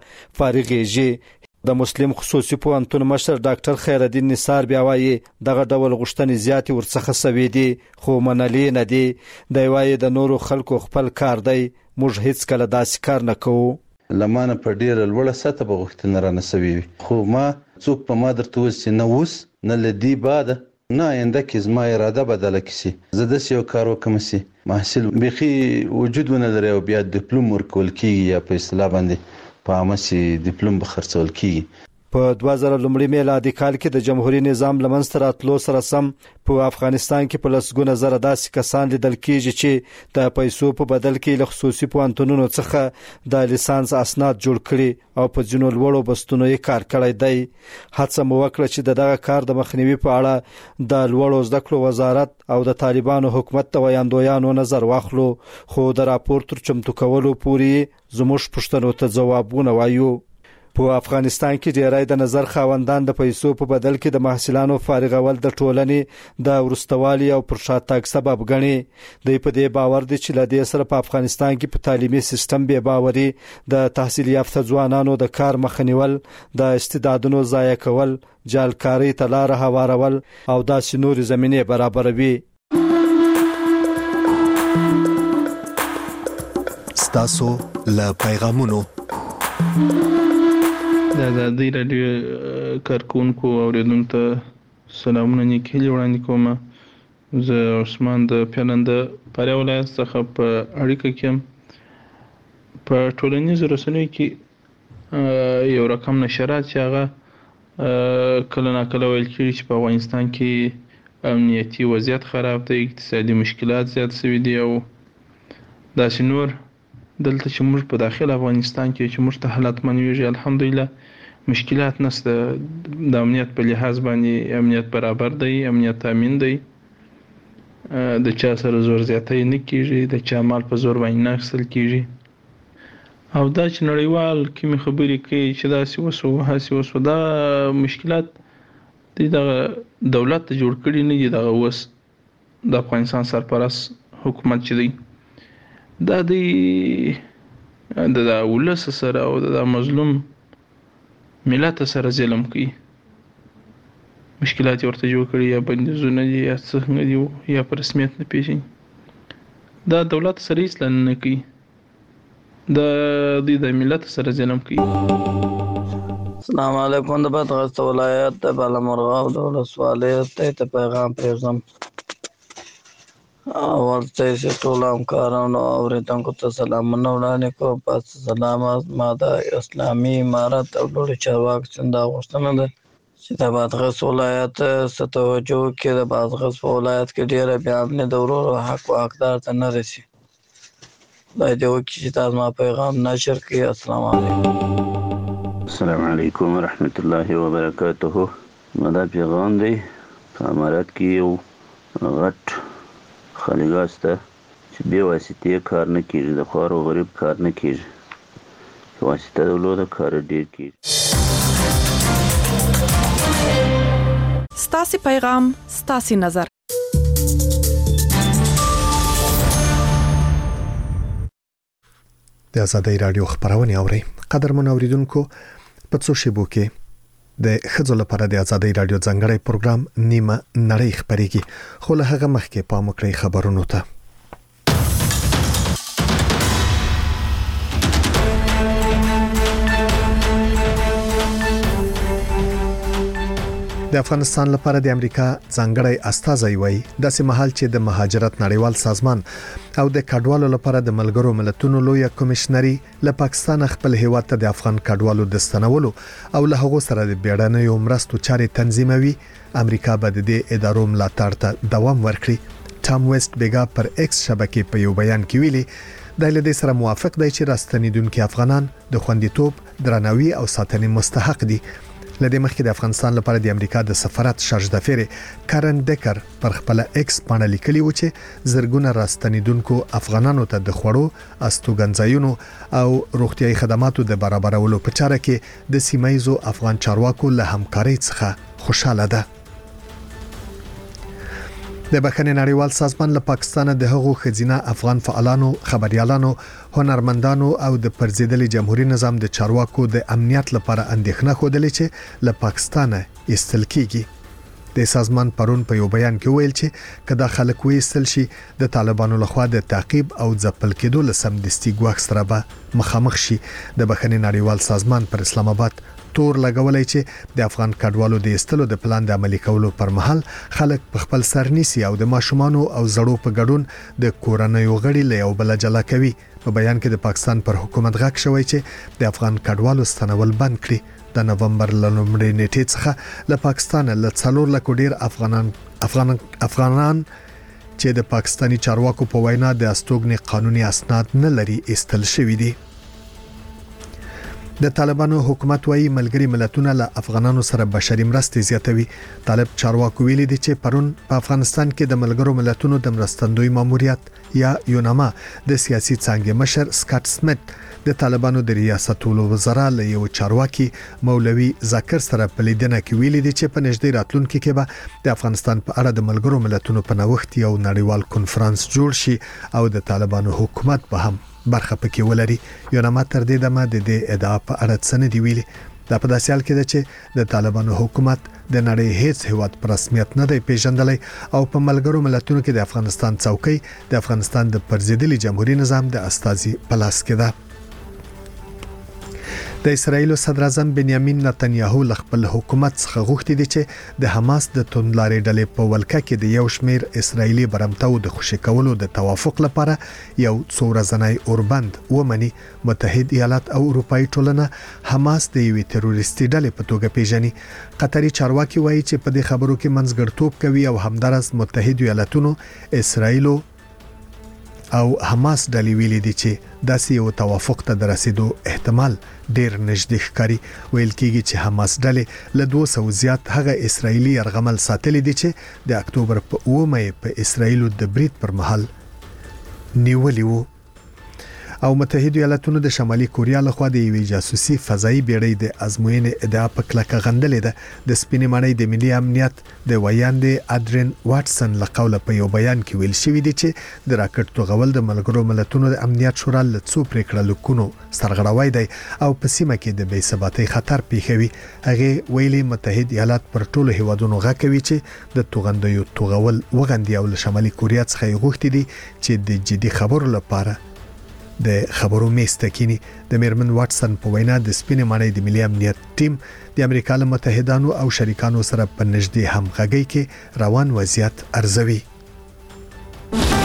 فارغېږي. د مسلم خصوصي پوهنتون مشر ډاکټر خیرالدین نثار بیا وایي دغه ډول غوښتنې زیاتې ورڅخه سوي دي خو منلي نه دي. دی وایي د نورو خلکو خپل کار دی موږ هیڅ کله داسې کار نه کوو. لمانه په ډیره لوړه سطح به غوښتنه را نسوي خو ما څوک په ما درته وایي چې نه اوس نه له دې بعده نه آینده کې زما اراده بدله کړي زه داسې یو کار وکړم چې محصل بیخي وجود ونه لري او بیا ډیپلوم ورکول کېږي یا په اصطلاح باندې په عامه چې ډیپلوم به خرڅول کېږي. په دوه زره لومړي میلادي کال کې د جمهوریت نظام لمنځته راتلو سره سم په افغانستان کې په لسګونه زره داسې کسان لیدل کېږي چې د پیسو په بدل کې له خصوصي پوهنتونونو څخه د لیسانس اسناد جوړ کړي او په ځینو لوړو بستونو یې کار کړی دی. هڅه مو وکړه چې دغه کار د مخنیوي په اړه د لوړو زده کړو وزارت او د طالبانو حکومت د ویاندویانو نظر واخلو خو د راپور تر چمتو کولو پورې زموږ پوښتنو ته ځوابونه وایو. په افغانستان کې ډیری د نظر خاوندان د پیسو په بدل کې د محصلانو فارغول د ټولنې د ورستوالي او پر شاتګ سبب ګڼي. دوی په دې باور دي چې له دې سره په افغانستان کې په تعلیمي سیستم بې باوري د تحصیل یافته ځوانانو د کار مخنیول د استعدادونو ضایع کول جالکاری ته لار هوارول او داسې نور زمینه برابروي. ستاسو له پیغامونو د آزادۍ راډیو کارکونکو اوریدونکو ته سلامونه نیکې وړاندې کوم. زه عثمان د پیلنده فراه ولایت څخه په اړیکه کې په ټولنیزو رسنیو کې یو رقم نشرات چې هغه کله ناکله ویل کېږي چې په افغانستان کې امنیتي وضعیت خراب دی، اقتصادي مشکلات زیات شوي دي او داسې نور. دلته چې موږ په داخل افغانستان کې چې موږ ته حالت منویږي الحمدلله مشکلات نشته. د امنیت په لحاظ باندې امنیت برابر دی، امنیت تامین دی، د چا سره زور زیاتی نه کیږي، د چا مال په زور باندې نه اخیستل کیږي او دا چې نړیوال کومې خبرې کوي چې داسې وسو هاسې وسو دا مشکلات دی دغه دولت ته جوړ کړي نه دي. دغه اوس د افغانستان سرپرست حکومت چې دی دا د د ولس سره او د مظلوم ملت سره ظلم کوي. مشکلات ورته جوړ کړي یا بندیزونه دي یا څنګه دي یا په رسمیت نه پیژني. دا دولت سره هیڅ نه کوي، د دې د ملت سره ظلم کوي. السلام علیکم. د بدغسته ولایت د بالامرغه او د ولسوالۍ ته پیغام پرېږدم. ورته چې ټول همکارانو او اوریدونکو ته سلامونه وړاندې کوم. پس سلامات ما د اسلامي امارت او لوړ چارواکو څخه غوښتنه ده چې د بادغیس ولایت څخه توجه وکړي. د بادغیس په ولایت کې ډیره بې امني د ورور حق او حقدار ته نه رسي. خدای دې وکړي چې دا زما پیغام نشر کړي. السلام علیکم. السلام علیکم ورحمت الله وبرکاته. مدا پیغام دی په امارت کې یو غټ خلیګاس ته چې بې واسطې کار نه کېږي، د خوار او غریب کار نه کېږي، واسطه درلوده کار ډېر کېږي. ستاسو پیغام ستاسو نظر. د آزادۍ رادیو خبرونه اوري. قدرمن اوریدونکو، په څو شیبو کې د خځو لپاره د آزادۍ رادیو ځانګړی پروګرام نیمه نړۍ خبريږي، خو له هغه مخکې پام وکړئ خبرونو ته. د افغانستان لپاره د امریکا ځانګړی استازی وای د سیمهال چې د مهاجرت نړیوال سازمان او د کډوالو لپاره د ملګرو ملتونو لوی کمشنري له پاکستان خپل هیواد ته د افغان کډوالو د ستنولو او له هغو سره د بیړنیو مرستو چارې تنظیموي. امریکا به د دې ادارو ملاتړ ته دوام ورکړي. ټام ویسټ بیګا پر ایکس شبکې په یو بیان کې ویلي د لدې سره موافق دی چې راستنیدونکو افغانان د خوندیتوب، درناوي او ساتنې مستحق دي. لدې مخکې د افغانستان لپاره د امریکا د سفارت شارج دفیر کارن ډکر پر خپل ایکس باندې لیکلی و چې زرګونه راستنیدونکو افغانانو ته د خوړو، استوګنځایونو او روغتيایي خدماتو د برابرولو په چاره کې د سیمایزو افغان چارواکو له همکارۍ څخه خوشاله ده. د بخښنې نړیوال سازمان له پاکستان د هغو خزینه افغان فعالانو، خبريالانو، هنرمندانو او د پرزیدلي جمهوریت نظام د چارواکو د امنیت لپاره اندېښنه خوده چې له پاکستانه ایستل کیږي. د سازمان پرون په یو بیان کې ویل چې کله خلک وېستل شي د طالبانو لخوا د تعقیب او ځپل کېدو لسم دستي ګواښ سره به مخامخ شي. د بخښنې نړیوال سازمان پر اسلام آباد تور لګولای چې د افغان کډوالو د ایستلو د پلان د عملي کولو پر مهال خلک په خپل سرنيسي او د ماشومان او زړو په ګډون د کورنۍ غړي له یو بل جلا کوي. په بیان کې د پاکستان پر حکومت غږ شوی چې د افغان کډوالو ستنول بند کړي. د نومبر لومړۍ نیټې څخه له پاکستان له څلور لک ډیر افغانان افغان افغانان چې د پاکستانی چارواکو په وینا د استوګنې قانوني اسناد نه لري ایستل شوی دي. د طالبانو حکومت وايي ملګری ملتونه له افغانانو سره بشري مرستې زیاتوي. طالب چارواکو ویلي دي چې پرون په افغانستان کې د ملګرو ملتونو د مرستندوی ماموریت یا یوناما د سیاسي څانګې مشر سکاټ سمیت د طالبانو د ریاستولو وزرا له یو چارواکي مولوي ذکر سره په لیدنه کې ویلي دي چې په نږدې راتلونکي کې به د افغانستان په اړه د ملګرو ملتونو په نوښت یو نړیوال کنفرانس جوړ شي او د طالبانو حکومت به هم برخه پکې ولري. یوناما تر دې دمه د دې ادعا په اړه څه نه دی ویلي. دا په داسې حال کې ده چې د طالبانو حکومت د نړۍ هیڅ هیواد پر رسمیت نه دی پیژندلی او په ملګرو ملتونو کې د افغانستان څوکۍ د افغانستان د پرزیدلي جمهوریت نظام د استازي پلاس کې ده. د اسرایل صدر اعظم بنیامین نتنیاهو له خپل حکومت څخه غوښتي دي چې د حماس د توندلارې ډلې په ولکه کې د یو شمیر اسرایلی برمتو د خوشی کولو د توافق لپاره یو څو ورځنی اوربند ومني. متحد ایالات او اروپאי ټولنه حماس د یوې تروریستي ډلې په توګه پیژني. قطري چارواکي وایي چې په دې خبرو کې منځګړتوب کوي او همدارس متحد ایالاتونو، اسرایل او حماس ډلې ویلي دي چې داسې یو توافق ته د رسیدو احتمال ډیر نږدې ښکاري. ویل کېږي چې حماس ډلې له دوه سوه زیات هغه اسرایلی يرغمل ساتلي دي چې د اکتوبر په اووه مې په اسرایل د برید پر مهال نیولي وو. او متحد ایالاتونو د شمالي کوریا لخوا د یوې جاسوسي فضایي بیړۍ د ازموینې ادعا په کلکه غندلې ده. د سپینې ماڼۍ د ملي امنیت د ویاندې اډرین واټسن له قوله په یو بیان کې ویل شوی دی چې د راکټ توغول د ملګرو ملتونو د امنیت شورا له څو پریکړه لیکونو سرغړاوی دی او په سیمه کې د بې ثباتۍ خطر پیښوي. هغه ویلي متحد ایالات پر ټولو هیوادونو غاکوي چې د توغندیو توغول وغندي او له شمالي کوریا څخه غوښتي دي چې د جدي خبرو لپاره د خبرو میسته کینی. د میرمن واټسن په وینا د سپینې ماڼۍ د ملي امنیت ټیم د امریکا له متحدانو او شریکانو سره په نږدې همغږۍ کې روان وضعیت ارزوي.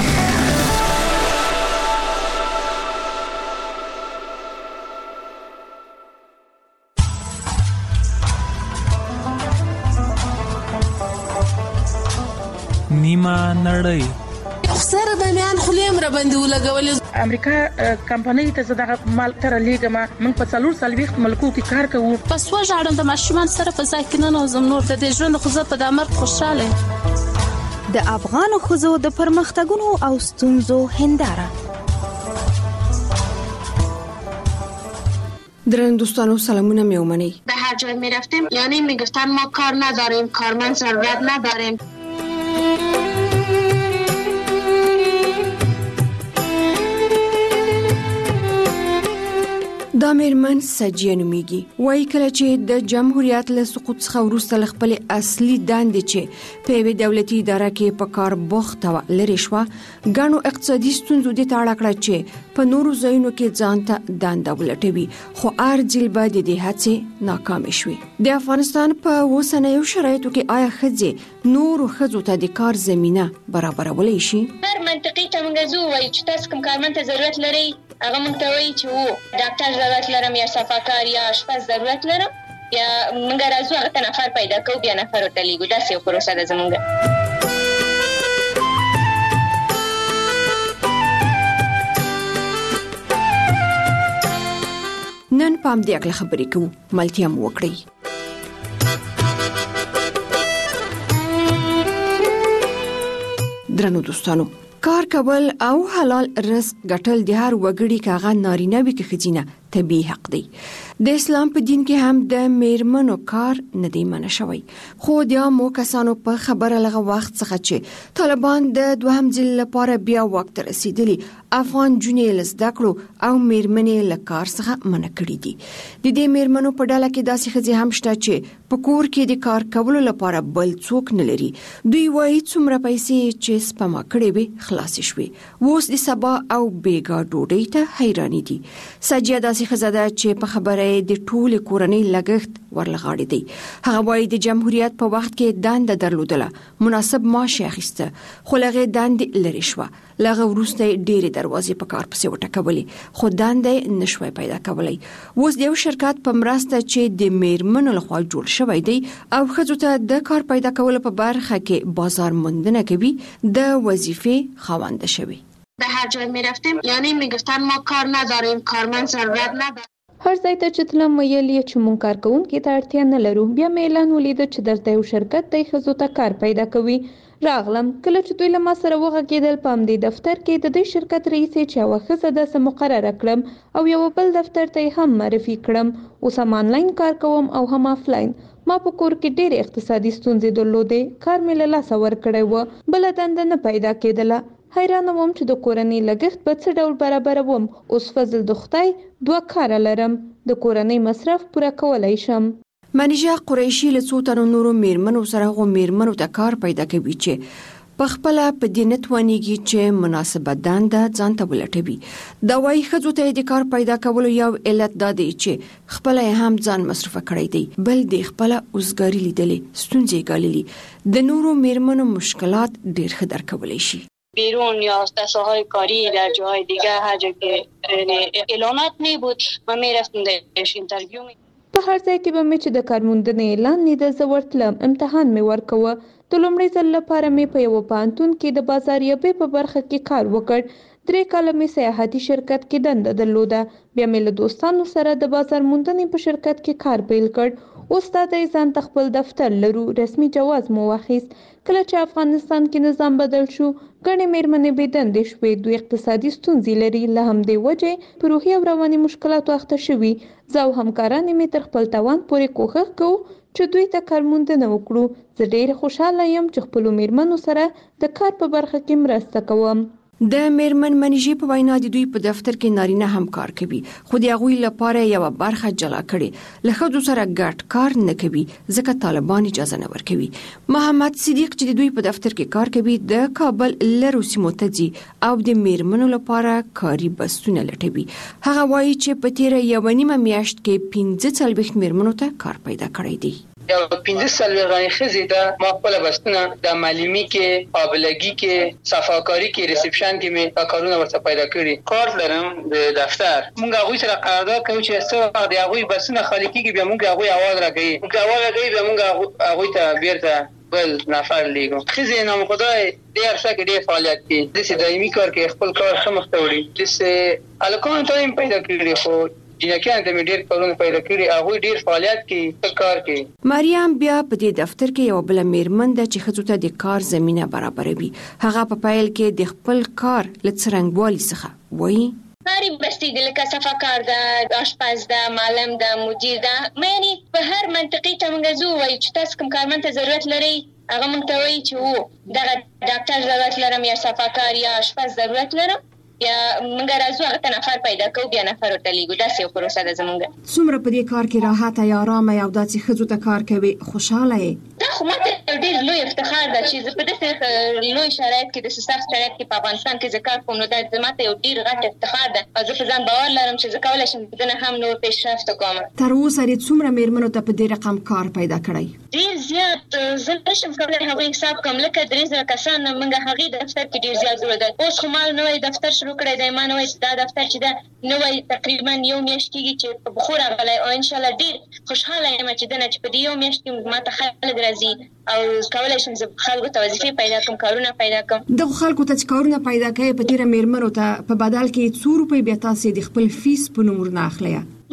نیمه نړۍ. خسر د میان خلیم را باندې ولګولې. امریکا کمپنۍ ته زداغه مال تر لیګما موږ په څلور سلويخت ملکو کې کار کوو. پس و ژړم د ماشومان سره په ځای کې نه نوزم نور د دې ژوند خو زه په دامر خوشاله. د افغان خزو د پرمختګونو او ستونزو هنداره. درن دوستانو سلامونه میومنی. به هر جای می رفتیم یعنی می گفتن ما کار نداریم، کارمند ضرورت نداریم. دا میرمن سجیه نومیږي. وایي کله چې د جمهوریت له سقوط څخه وروسته خپل اصلي دندې چې په یوه دولتي اداره کې په کار بوخت و لري شو، ګڼو اقتصادي ستونزو د تاړه کړه چې په نورو ځایونو کې ځان ته دنده ولټوي، خو ارجل به د دې هڅې ناکامې شوې. د افغانستان په اوسنیو شرایطو کې آیا ښځې نورو ښځو ته د کار زمینه برابرولای شي؟ هر منطقي ته موږ زو وایي چې تاسو کوم کارمند ته ضرورت لرئ، هغه موږ ته وایي چې وو ډاکټر ضرورت لرم یا صفاکار یا آشپز ضرورت لرم، یا موږ راځو هغه ته نفر پیدا کوو، بیا نفر ورته لیږو. داسې یو پروسه ده زموږ. نن پام دې اکل خبرې کوو، ملتیا مو وکړئ. درنو دوستانو، کار کول او حلال رزق ګټل د هر وګړي کاغه نارینه وي کې خزینه طبيعي حق دی. د اسلام په دین کې هم د میرمنو کار نه دی منع شوی، خو د مو کسانو په خبره لغه وخت څخه چې طالبان د دوهم ځل لپاره بیا وخت رسیدلی افغان جنې لزده کړو او میرمنې له کار څخه منع کړې دي. د دې میرمنو په ډله کې داسې ښځې هم شته چې په کور کې د کار کولو لپاره بل څوک نه لري. دوی وایي څومره پیسې چې سپما کړې وي خلاصې شوې، اوس د سبا او بیګا ډوډۍ ته حیرانې دي. سجیه داسې ښځه ده چې په خبره د ټول کورنۍ لګښت ورلغاړي دی. هغه وایي د جمهوریت په وخت کې دنده درلودله، مناسب معاش اخیسته، خو لغه دندې لري شو. لغه وروسته ډېرې دروازې په کار پسې وټکولې، خو دندې نشوي پیدا کولای. اوس د یو شرکت په مرسته چې د میرمنو لخوا جوړ شوی دی او ښځو ته د کار پیدا کولو په برخه کې بازار موندنه کوي، د وظیفې خاوند شوی. به هر جای می رفتیم یعنی می گفتن ما کار نداریم، کارمند ضرورت نداریم. هر ځای ته چې تلم ویل یې چې مونږ کارکوونکي ته اړتیا نه لرو. بیا مې اعلان ولید چې درته یو شرکت دی ښځو ته کار پیدا کوي. راغلم، کله چې دوی له ما سره وغږېدل په همدې دفتر کې د دې شرکت رئیسې چې یوه ښځه داسې مقرره کړم او یو بل دفتر ته یې هم معرفي کړم. اوس هم آنلاین کار کوم او هم آفلاین. ما په کور کې ډېرې اقتصادي ستونزې درلودې، کار مې له لاسه ورکړی و، بله دنده نه پیدا کېدله. حیرانه وم چې د کورنۍ لګښت به څه ډول برابروم. اوس فضل د خدای دوه کاره لرم، د کورنۍ مصرف پوره کولی شم. منیژه قریشي له څو تنو نورو میرمنو سره غو میرمنو ته کار پیدا کوي چې په خپل په دې نتوانیږي چې مناسبه دنده ځان ته ولټوي. دا وايي ښځو ته د کار پیدا کولو یو علت دا دی چې خپل هم ځان مصرف کړی دی، بل د خپل اوسګاری لیدلې ستونزې ګاللي. د نورو میرمنو مشکلات ډېر ښه درک کولای شي. بیرون یا دسته های کاری در جاهای دیگه هر جا که اعلانات نبود ما میرفتیم درش اینترویو می په هر ځای کې به مې چې د کارموندنې اعلان لیده زه ورتلم، امتحان مې ورکوه. د لومړي ځل لپاره مې په یوه پوهنتون کې د بازاریابۍ په برخه کې کار وکړ. درې کاله مې سیاحتي شرکت کې دنده درلوده. بیا مې له دوستانو سره د بازار موندنې په شرکت کې کار پیل کړ. اوس دا د ځان ته خپل دفتر لرو، رسمي جواز مو واخیست. کله چې افغانستان کې نظام بدل شو، ګڼې میرمنې بې دندې شوې. دوی اقتصادي ستونزې لري، له همدې وجې په روحي او رواني مشکلاتو اخته شوي. زه او همکارانې مې تر خپل توان پورې کوښښ کوو چې دوی ته کارموندنه وکړو. زه ډېره خوشحاله یم چې خپلو میرمنو سره د کار په برخه کې مرسته کوم. د میرمن منیژې په وینا د دوی په دفتر کې نارینه هم کار کوي، خو د هغوی لپاره یو برخه جلا کړي، له ښځو سره ګډ کار نه کوي ځکه طالبان اجازه نه ورکوي. محمد صدیق چې د دوی په دفتر کې کار کوي د کابل لرو سیمو ته ځي او د میرمنو لپاره کاري بستونه لټوي. هغه وایي چې په تیره یوه نیمه میاشت کې پنځه څلوېښت میرمنو ته کار پیدا کړی دی. یو پنځه څلوېښت غني ښځې ته ما خپل بستونه د معلمي کې، قابلګي کې، صفاکاري کې، ریسپشن کې مې کارونه ورته پیدا کړي. کارت لرم د دفتر. موږ هغوی سره قرارداد کوو چې څه وخت د هغوی بسونه خالي کېږي بیا موږ هغوی اواز راکوي. موږ اواز راکوي بیا موږ هغوی ته بیرته بل نفر لیګو خزه نام خدای ډیر څه کې ډیر فعالیت کوي د سې دایمي کار کې خپل کار خمخ ته وړي د سې الکون ټایم پیدا کړی خو جنکیان د ډیر کارونه پیدا کړی هغه ډیر فعالیت کوي کار کوي. مریم بیا په دې دفتر کې یو بل میرمن ده چې خځو ته د کار زمينه برابروي. هغه په پایل کې د خپل کار لڅرنګوالي څخه وایي هاري بستي د لکه صفاکار د آشپز د معلم د مدیر د مېنی په هر منطقي ته موږ زو وای چې تاسو کوم کارمند ته ضرورت لري هغه موږ ته وایي چې وو دا ډاکټر ضرورت لرم یا صفاکار یا آشپز ضرورت لرم یا موږ راځو هغه ته نفر پیدا کوو بیا نفر ورته لیږو. داسې یو پروسه ده زموږ. څومره په دې کار کې راحت یا آرام یا داسې ښځو ته کار کوي خوشاله یې؟ دا خو ماته ډېر لوی افتخار ده چې زه په داسې لوی شرایط کې داسې سخت شرایط کې په افغانستان کې زه کار کوم نو دا ماته یو ډېر غټ افتخار ده او زه په ځان باور لرم چې زه کولی شم دنه هم نور پیشرفت وکړم. تر اوسه دې څومره میرمنو ته په دې رقم کار پیدا کړی؟ ډېر زیات. زه نشم کولی هغوی حساب کړم لکه درې زره کسان موږ هغې دفتر کې ډېر زیات ضرورت ده. اوس خو ما نوی دفتر شروع کړی دی. ما نوی دا دفتر چې دا نوی تقریبا یو میاشت کېږي چې په بخور راغلی او انشاءالله ډېر خوشحاله یم چې دنه چې په دې یو میاشت کې ما ته خلک راځي او کولی شم زه خلکو ته وظیفې پیدا کړم کارونه پیدا کړم. دغو خلکو ته چې کارونه پیدا کوي په تېره میرمنو ته په بدل کې څو روپۍ بیا تاسې د خپل فیس په نوم ورنه اخلئ؟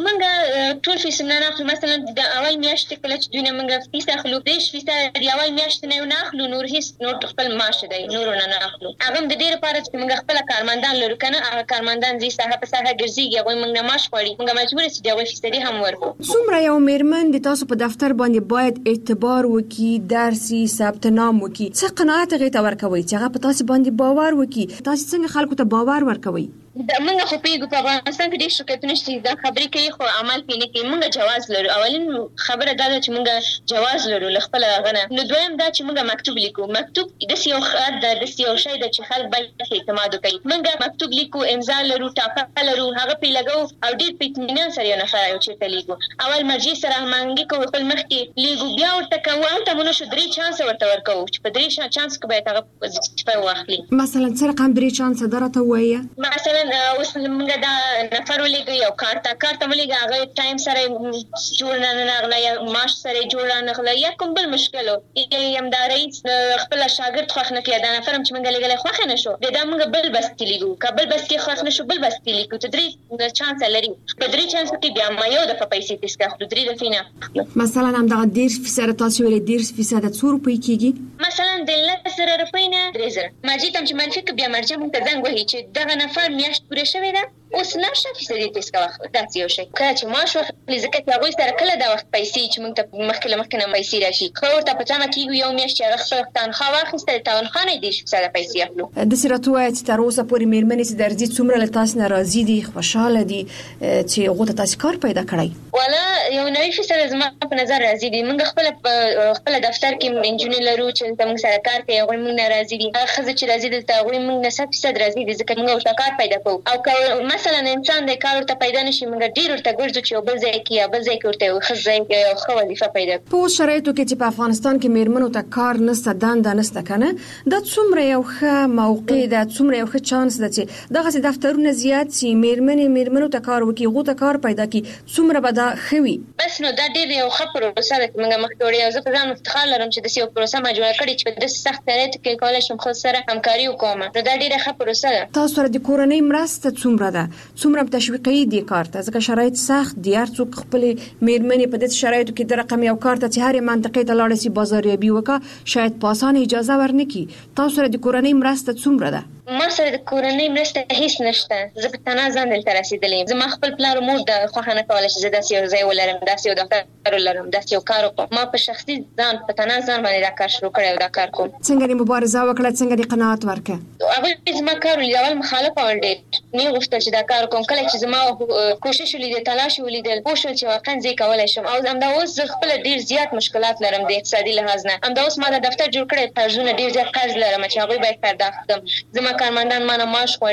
موږ ټول فیس نه اخلو. مثلا د اول میاشتې کله چې دوی نه موږ فیس اخلو دېرش فیصده د اول میاشتې نه یې نه اخلو نور هېڅ نور خپل معاش دی نور نه نه اخلو. هغه هم د دې لپاره چې موږ خپله کارمندان لرو که نه هغه کارمندان ځي ساحه په ساحه ګرځېږي هغوی موږ نه معاش غواړي موږ مجبور یو چې د هغوی فیصدي هم ورکړو. څومره یو میرمن د تاسو په دفتر باندې باید اعتبار وکړي درسي ثبت نام وکړي څه قناعت هغې ته ورکوئ چې هغه په تاسې باندې باور وکړي؟ تاسې څنګه خلکو ته باور ورکوئ؟ موږ خو پوهېږو په افغانستان کې ډېر شرکتونه شته دا خبرې کوي خو عمل پرې نه کوي. موږ جواز لرو. اولین خبره دا ده چې موږ جواز لرو له خپله هغه نه. نو دویم دا چې موږ مکتوب لیکو. مکتوب داسې یو خط ده داسې یو شی ده چې خلک باید اعتماد وکړي. موږ مکتوب لیکو امضا لرو ټاپه لرو هغه پرې لګوو او ډېر په اطمینان سره یو نفر یو چېرته لیکو. اول مرجع سره هماهنګي کوو خپل مخکې لیکو بیا ورته کوو هلته مو نه شو درې چانسه ورته ورکوو چې په درې چانس کې باید هغه وظیفه واخلي. مثلا څه رقم درې چانسه دا راته ووایه؟ مثلا اوس موږ دا نفر ولیږو یو کار ته کار ته ولیږه هغه ټایم سره جوړ نه راغلی یا معاش سره جوړ رانغلی یا کوم بل مشکل و یا هم دا رئیس خپله شاګرد خوښ نه کړي دا نفر هم چې موږ لیږلی خوښه نه شو بیا دا موږ بل بستې لیږو که بل بست کې خوښ نه شو بل بستې لیږو ته درې چانسه لري په درې چانسو کې بیا ما یو دفعه پیسې تېسکه اخلو درې دفعې نه اخلو. مثلا همدغه دېرش فیصده تاسو ویلې دېرش فیصده څو روپۍ کېږي؟ مثلا د لس زره روپۍ نه درې زره مرجع ته هم چې منفي که بیا مرجع موږ ته زنګ وهي چې دغه نفر میاشت پوره شوې ده اوس نشه فیصدي تېسکه واخله. داسې یو شی کله چې معاش واخلي ځکه چې هغوی سره کله دا وخت پیسې چې موږ ته مخکې له مخکې نه پیسې راشي ښه ورته په تمه کېږو یو میاشت چې هغه خپله تنخوا واخیسته د تنخوا نه یې دېرش فیصده پیسې اخلو. داسې راته ووایه چې تر اوسه پورې میرمنې چې درځي څومره له تاسې نه راضي دي خوشحاله دي چې هغو ته تاسې کار پیدا کړی؟ والا یو نوي فیصده زما په نظر راضي دي. موږ خپله خپله دفتر کې نجونې لرو چې دلته موږ سره کار کوي هغوی موږ نه راضي دي. هغه ښځه چې راضي دلته هغوی موږ نه صد فیصد راضي دي ځکه موږ ورته کار پیدا کوو او که مثلا انسان دی کار ورته پیدا نشي موږ ډېر ورته ګرځو چې یو بل ځای کې یا بل ځای کې ورته یو ښه ځای کې یو ښه وظیفه پیدا کړو. په اوس شرایطو کې چې په افغانستان کې میرمنو ته کار نشته دنده نشته که نه دا څومره یو ښه موقع ده څومره یو ښه چانس ده چې دغسې دفترونه زیات سي میرمنې میرمنو ته کار وکړي هغو ته کار پیدا کړي څومره به دا ښه وي؟ بس نو دا ډېر یو ښه پروسه ده چې موږ مخکې وړې او زه په ځان افتخار لرم چې داسې یو پروسه ما جوړه کړې چې په داسې سخت شرایطو کې کولی شم ښځو سره همکاري وکړم نو دا ډېره ښه پروسه ده. تاسو سره د کورنۍ مرسته څومره ده؟ څومره تشویقي دې کار ته ځکه شرایط سخت دي هر څوک خپلې میرمنې په داسې شرایطو کې د رقم یو کار ته چې هرې منطقې ته لاړه سي بازاریابي وکړه شاید په اسانه اجازه ورنه کړي. تاسو سره د کورنۍ مرسته څومره ده؟ ما سره د کورنۍ مرسته هیڅ نشته. زه په تنها ځان دلته رسېدلې یم. زما خپل پلار او مور د خوښه نه کوله چې زه داسې یو ځای ولرم داسې یو دفتر ولرم داسې یو کار وکړم. ما په شخصي ځان په تنها ځان باندې دا کار شروع کړی او دا کار کوم. څنګه دې مبارزه وکړه څنګه دې قناعت ورکړه؟ هغوی زما کار ولید اول مخالفه ول ډېر نه غوښتل چې دا کار کوم. کله چې زما کوشش ولیدل تلاش ولیدل پوه شول چې واقعا زه یې کولی شم او همدا اوس زه خپله ډېر زیات مشکلات لرم د اقتصادي لحاظ نه. همدا اوس ما دا دفتر جوړ کړی قرضونه ډېر زیات قرض لرم چې هغوی باید پرداخت کړم. زما کارمندان ما نه معاش غواړي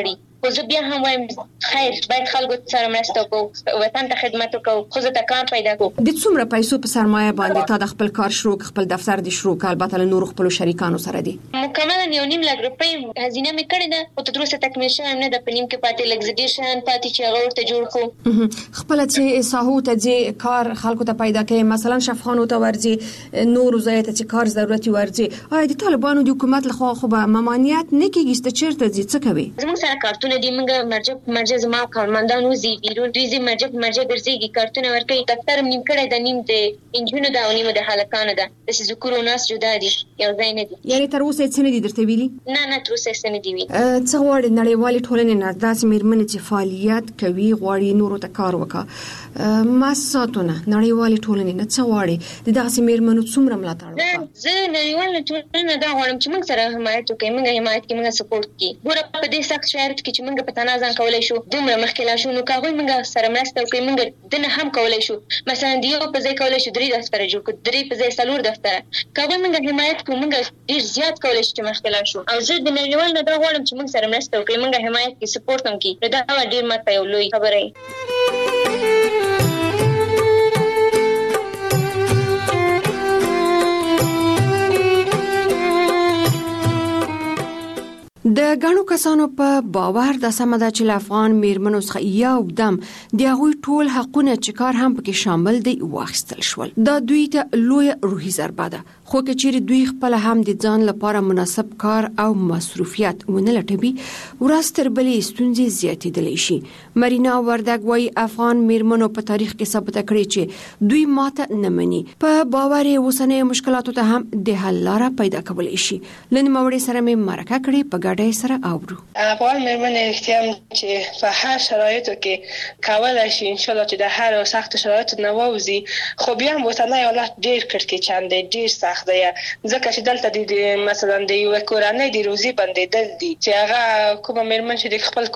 خو زه بیا هم وایم خیر باید خلکو سره مرسته وکړو، وطن ته خدمت وکړو، ښځو ته کار پیدا کړو. د څومره پیسو په سرمایه باندې تا د خپل کار شروع خپل دفتر د شروع کال البته له نور خپل شریکانو سره دي؟ مکمل یو نیم لک روپۍ هزینه مې کړې ده او تر اوسه تکمیل شوی نه ده، په نیم کې پاتې لګزیډیشن پاتې چې هغه ورته جوړ کړو. خپل چې ساحو ته چې کار خلکو ته پیدا کوي، مثلا شفخانو ته ورځي، نور ځای ته چې کار ضرورت ورځي، آیا د طالبانو د حکومت لخوا خو به ممانعت نه کیږي چې چیرته ځي څه کوي؟ زموږ سره کارتونه دي، موږ مرجع مرجع زما کارمندان وزي بیرون دوی زی مرجع مرجع ګرځيږي، کارتونه ورکوي، دفتر نیم کړی د نیم د انجونو د او نیم د هلکانو ده، د ذکر او ناس جدا دي، یو ځای نه دي. یعنی تر اوسه څه نه دي درته ویلي؟ نه نه تر اوسه څه نه دي ویلي. څه غواړي نړیوالې ټولنې نه داسې میرمنې چې فعالیت کوي غواړي نورو ته کار وکړي، مؤسساتونه نړیوالې ټولنې نه څه غواړي د داسې میرمنو څومره ملاتړ وکړي؟ زه نړیوالې ټولنې دا غواړم چې موږ سره حمایت وکړي، موږ حمایت کې موږ سپورټ کی ګوره په دې سخت شرایط کې چې موږ په تنازع کولای شو دومره مخکې لا شو، نو کاغوی موږ سره مرسته وکړي، موږ دنه هم کولای شو، مثلا دیو په ځای کولای شو درې دفتر جوړ کړو، درې په ځای څلور دفتر، کاغوی موږ حمایت کوو، موږ ډیر زیات کولای شو چې مخکې لا شو. او زه د نړیوال نه دا غواړم چې موږ سره مرسته وکړي، موږ حمایت کې سپورټ هم کړي، دا ډیر ماته یو لوی خبره د غاڼو کسانو په باور د سمدا چې افغان میرمنو څخه یو دم د هغوی ټول حقونه چې کار هم پکې شامل دي واخیستل شول. دا دوی ته لوی روحي ضربه ده، خو که چیرې دوی خپل هم د ځان لپاره مناسب کار او مصروفیت ونه لټوي ورځ تر بلې ستونزې زیاتېدلی شي. مرینا وردګ وايي افغان میرمنو په تاریخ کې ثابت کړي چې دوی ماته نه مني، په باور یې اوسنۍ مشکلاتو ته هم د حل لاره پیدا کولی شي. لن موري سره مې مرکه کړې په ګډه سره اورو. افغان میرمنې احتیام چې په هر شرایطو کې کولای شي ان شاء الله چې د هر سخت شرایطو نه ووځي، خو بیا هم وطني حالت ډیر کړکېچن دی، ډیر سخت دی، ځکه چې دلته د مثلا د یو کورنۍ د روزي بندیدل دي چې هغه کومه میرمن چې د خپل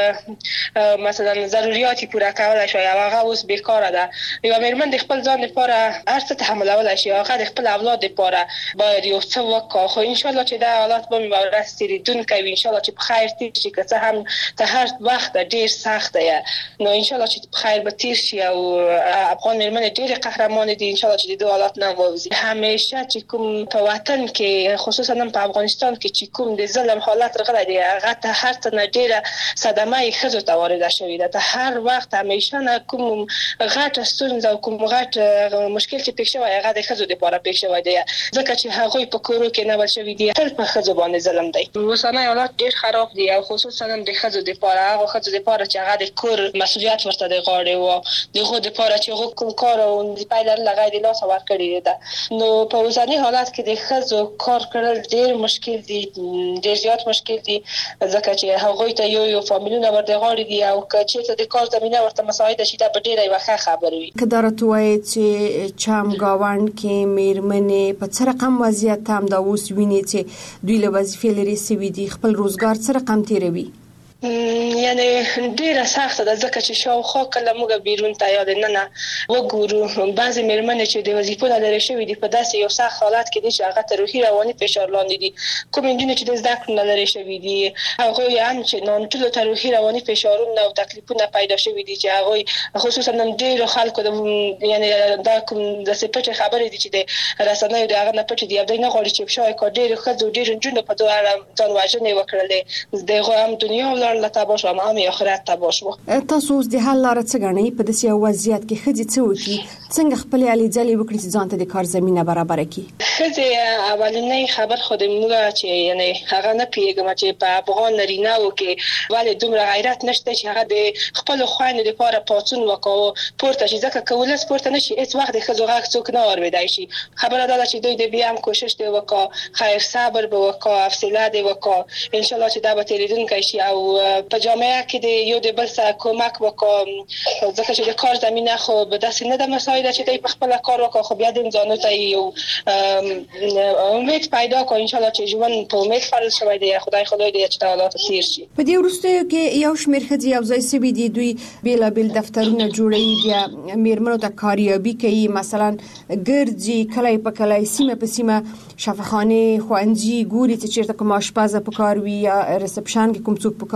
کور مثلا ضرورت پوره کولای شي او هغه اوس بیکاره ده، یو میرمن د خپل ځان لپاره هر څه تحملولای شي، هغه د خپل اولاد لپاره باید یو څه وکړي، خو ان شاء الله چې دا حالت به ورسته تیریدونکي وي، ان شاء الله چې په خیر تیر شي، که څه هم ته هر وخت ډیر سخت دی، نو ان شاء الله چې په خیر به تیر شي او افغان میرمنې ډیر قهرمان دي، ان شاء الله چې د دوه حالات نه ووځي. همیشه چې کوم په وطن کې خصوصا په افغانستان کې چې کوم د ظلم حالت راغلی دی، هغه ته هر څه نه ډیره صدمه یې ښځو ته وارده شوې ده، ته هر وخت همیشه نه کوم غټه ستونزه او کوم غټ مشکل چې پېښ شوی هغه د ښځو لپاره پېښ شوی دی، ځکه چې هغوی په کورو کې نه ول شوي دي، تل په ښځو باندې ظلم دی. اوسنی حالات ډیر خراب دي او خصوصا د ښځو لپاره، هغه ښځو لپاره چې هغه د کور مسؤلیت ورته د غاړې و، دغه لپاره چې هغه کوم کار او د پایلر لغای د لاس ورکړي ده، نو په اوسنی حالات کې د ښځو کار کول ډیر مشکل دي، ډیر زیات مشکل دي، ځکه چې هغه ته یو یو فامیلونه ورته غاړي دي او چې د کار زمينه ورته مساعد شي، دا ډیره یو ښه خبره وي. کدارت وایي چې چم گاوند کې میرمنې په څه رقم وضعیت هم دا اوس ویني چې دوی له وظیفې لري سوي دي، خپل روزګار څه رقم تیروي؟ یعنی ډیره سخته ده، ځکه چې شاوخوا کله موږ بیرون ته یا د ننه وګورو بعضې میرمنې چې د وظیفو نه لرې شوي دي په داسې یو سخت حالت کې دي چې هغه ته روحي رواني فشار لاندې دي، کومې نجونې چې د زده کړو نه لرې شوي دي هغوی هم چې نامتونو ته روحي رواني فشارونه او تکلیفونه پیدا شوي دي، چې هغوی خصوصا نن ډیرو خلکو د یعنی دا کوم داسې پټې خبرې دي چې د رسنیو د هغه نه پټې دي، دوی نه غواړي چې شاید کا ډیرو ښځو ډیرو نجونو په دغه ځان وژنې وکړلې، دغه هم دنیا ولاړ لته باشه هم هم آخرت ته باشه. تاسو اوس د حل لاره څه ګڼئ؟ په داسې یو وضعیت کې ښځې څه وکړي، څنګه خپلې هلې ځلې وکړي چې ځان ته د کار زمینه برابره کړي؟ ښځې اولنی خبر خو د موږ چې یعنی هغه نه پوهېږم چې په افغان نارینه‌وو کې ولې دومره غیرت نشته چې هغه د خپلو خویندو دپاره پاڅون وکړو پورته شي، ځکه که ولس پورته نه شي هېڅ وخت د ښځو غږ څوک نه اورېدی شي. خبره دا ده چې دوی د بیا هم کوشش دې وکړه، خیر صبر به وکړه، حوصله دې وکړه، انشاءالله چې دا به تېرېدونکی شي او په جامعه کې د یو د بل سره کومک وکړو، ځکه چې د کار زمینه خو به داسې نه ده مساعده چې دوی په خپله کار وکړو، خو بیا د ځانو ته یو امید پیدا کړو، انشاءالله چې ژوند په امید فرض شوی دی، خدای خدای دې چې حالات تیر شي. په دې وروستیو کې یو شمېر ښځې یو ځای سوي دي، دوی بېلابېل دفترونه جوړوي، بیا میرمنو ته کاریابي کوي، مثلا ګرځي کلی په کلی، سیمه په سیمه شفاخانې، ښوونځي ګوري چې چېرته کوم اشپزه په کار وي یا ریسپشن کې کوم څوک په کار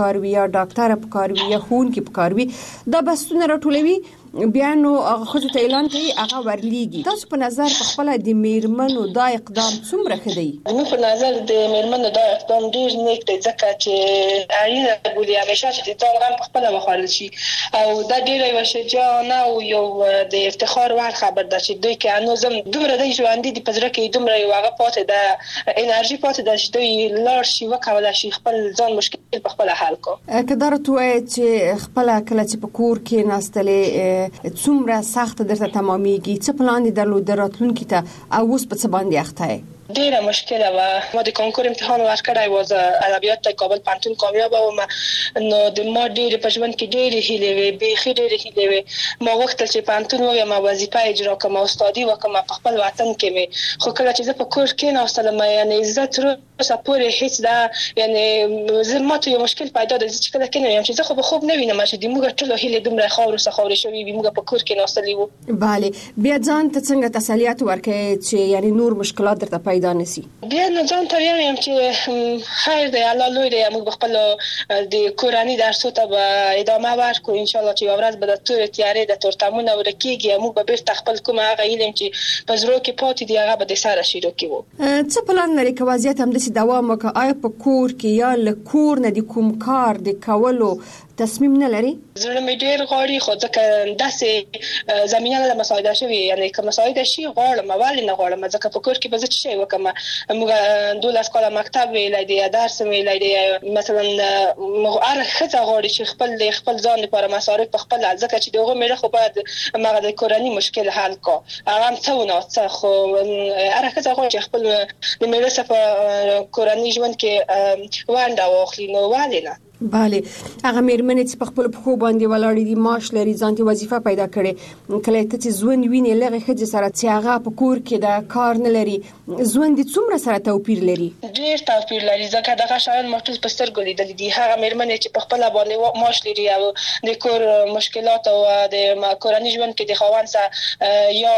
پکار وي یا ډاکټر پکار وي یا ښوونکي پکار وي دا بسونه راټولوي بیا نو هغه خو ته اعلان کوي هغه ورليږي. تاسو په نظر په خپل د میرمنو دا اقدام څومره ښه دی؟ نو په نظر د میرمنو دا اقدام ډیر نیک دی ځکه چې اړینه بولي همیشه چې د ځان په خپل مخالل شي او دا ډیر یو شجاعانه او یو د افتخار وړ خبر ده چې دوی کې انو زم دومره د ژوند دي په ځکه کې دومره یو هغه پاتې ده انرژي پاتې ده چې دوی لار شي وکولای شي خپل ځان مشکل په خپل حل کو. کله راته چې خپل کله چې په کور کې ناستلې څومره سخت درته تمامېږي څه پلان دي درلود راتلونکي ته او اوس په څه باندې اخته یې؟ ډیره مشکله و. ما د کانکور امتحان ورکړی و زه ادبیات ته کابل پوهنتون کامیاب وم نو د ما ډیره په ژوند کې ډیره هیلې وې بیخي ډیره هیلې وې ما وختل چې پوهنتون ووایم وظیفه اجرا کوم او استادي وکم په خپل وطن کې مې خو کله چې زه په کور کې ناستلم یعنی زه تر اوسه پورې هیڅ دا یعنی زه ما ته یو مشکل پیدا ده چې کله کې نیم چې زه خو به خوب نه وینم چې د موږ ټول هیلې دومره خاور سره خاور شوي وي موږ په کور کې ناستلې وو. bale بیا ځان ته څنګه تسلیت ورکړې چې یعنی نور مشکلات درته پیدا نشي؟ بیا نه ځان ته وایم چې خیر دی الله لوی دی موږ خپل د کورانی درسو ته به ادامه ورکړو ان شاء الله چې ورځ به د تور تیارې د تورتمونه ورکیږي موږ به بیرته خپل کوم هغه علم چې په زړه کې پاتې دی هغه به د سره شروع کیو. څه پلان لري که وضعیت هم د دوام وکړي آیا په کور کې یا له کور نه د کوم کار د کولو تصمیم نه لري؟ زړه مې ډیر غواړي خو ځکه داسې زمينه له مساعده شوی یعنی که مساعده شي غواړم ولې نه غواړم ځکه په کور کې به څه شي وکم موږ دولس کاله مکتب ویلای دی درس ویلای دی مثلا هر خزه غواړي چې خپل خپل ځان لپاره مصارف په خپل ځکه چې دغه مې خو باید مغه د کورنۍ مشکل حل کو هغه څه نه څه خو هر خزه غواړي چې خپل د مې په کورنۍ ژوند کې وانډه واخلي نو ولې نه. bale هغه میرمنې چې په خپل پخو باندې ولاړې دي معاش لري ځان ته وظیفه پیدا کړي کله چې ژوند ویني لغه خځه سره چې هغه په کور کې د کار نه لري ژوند څومره سره توپیر لري؟ ډیر توپیر لري ځکه دغه شایان مټوس په سترګو لیدل دي هغه میرمنې چې په خپل باندې معاش لري او د کور مشکلات او د کورنۍ ژوند کې د خاوند سره یا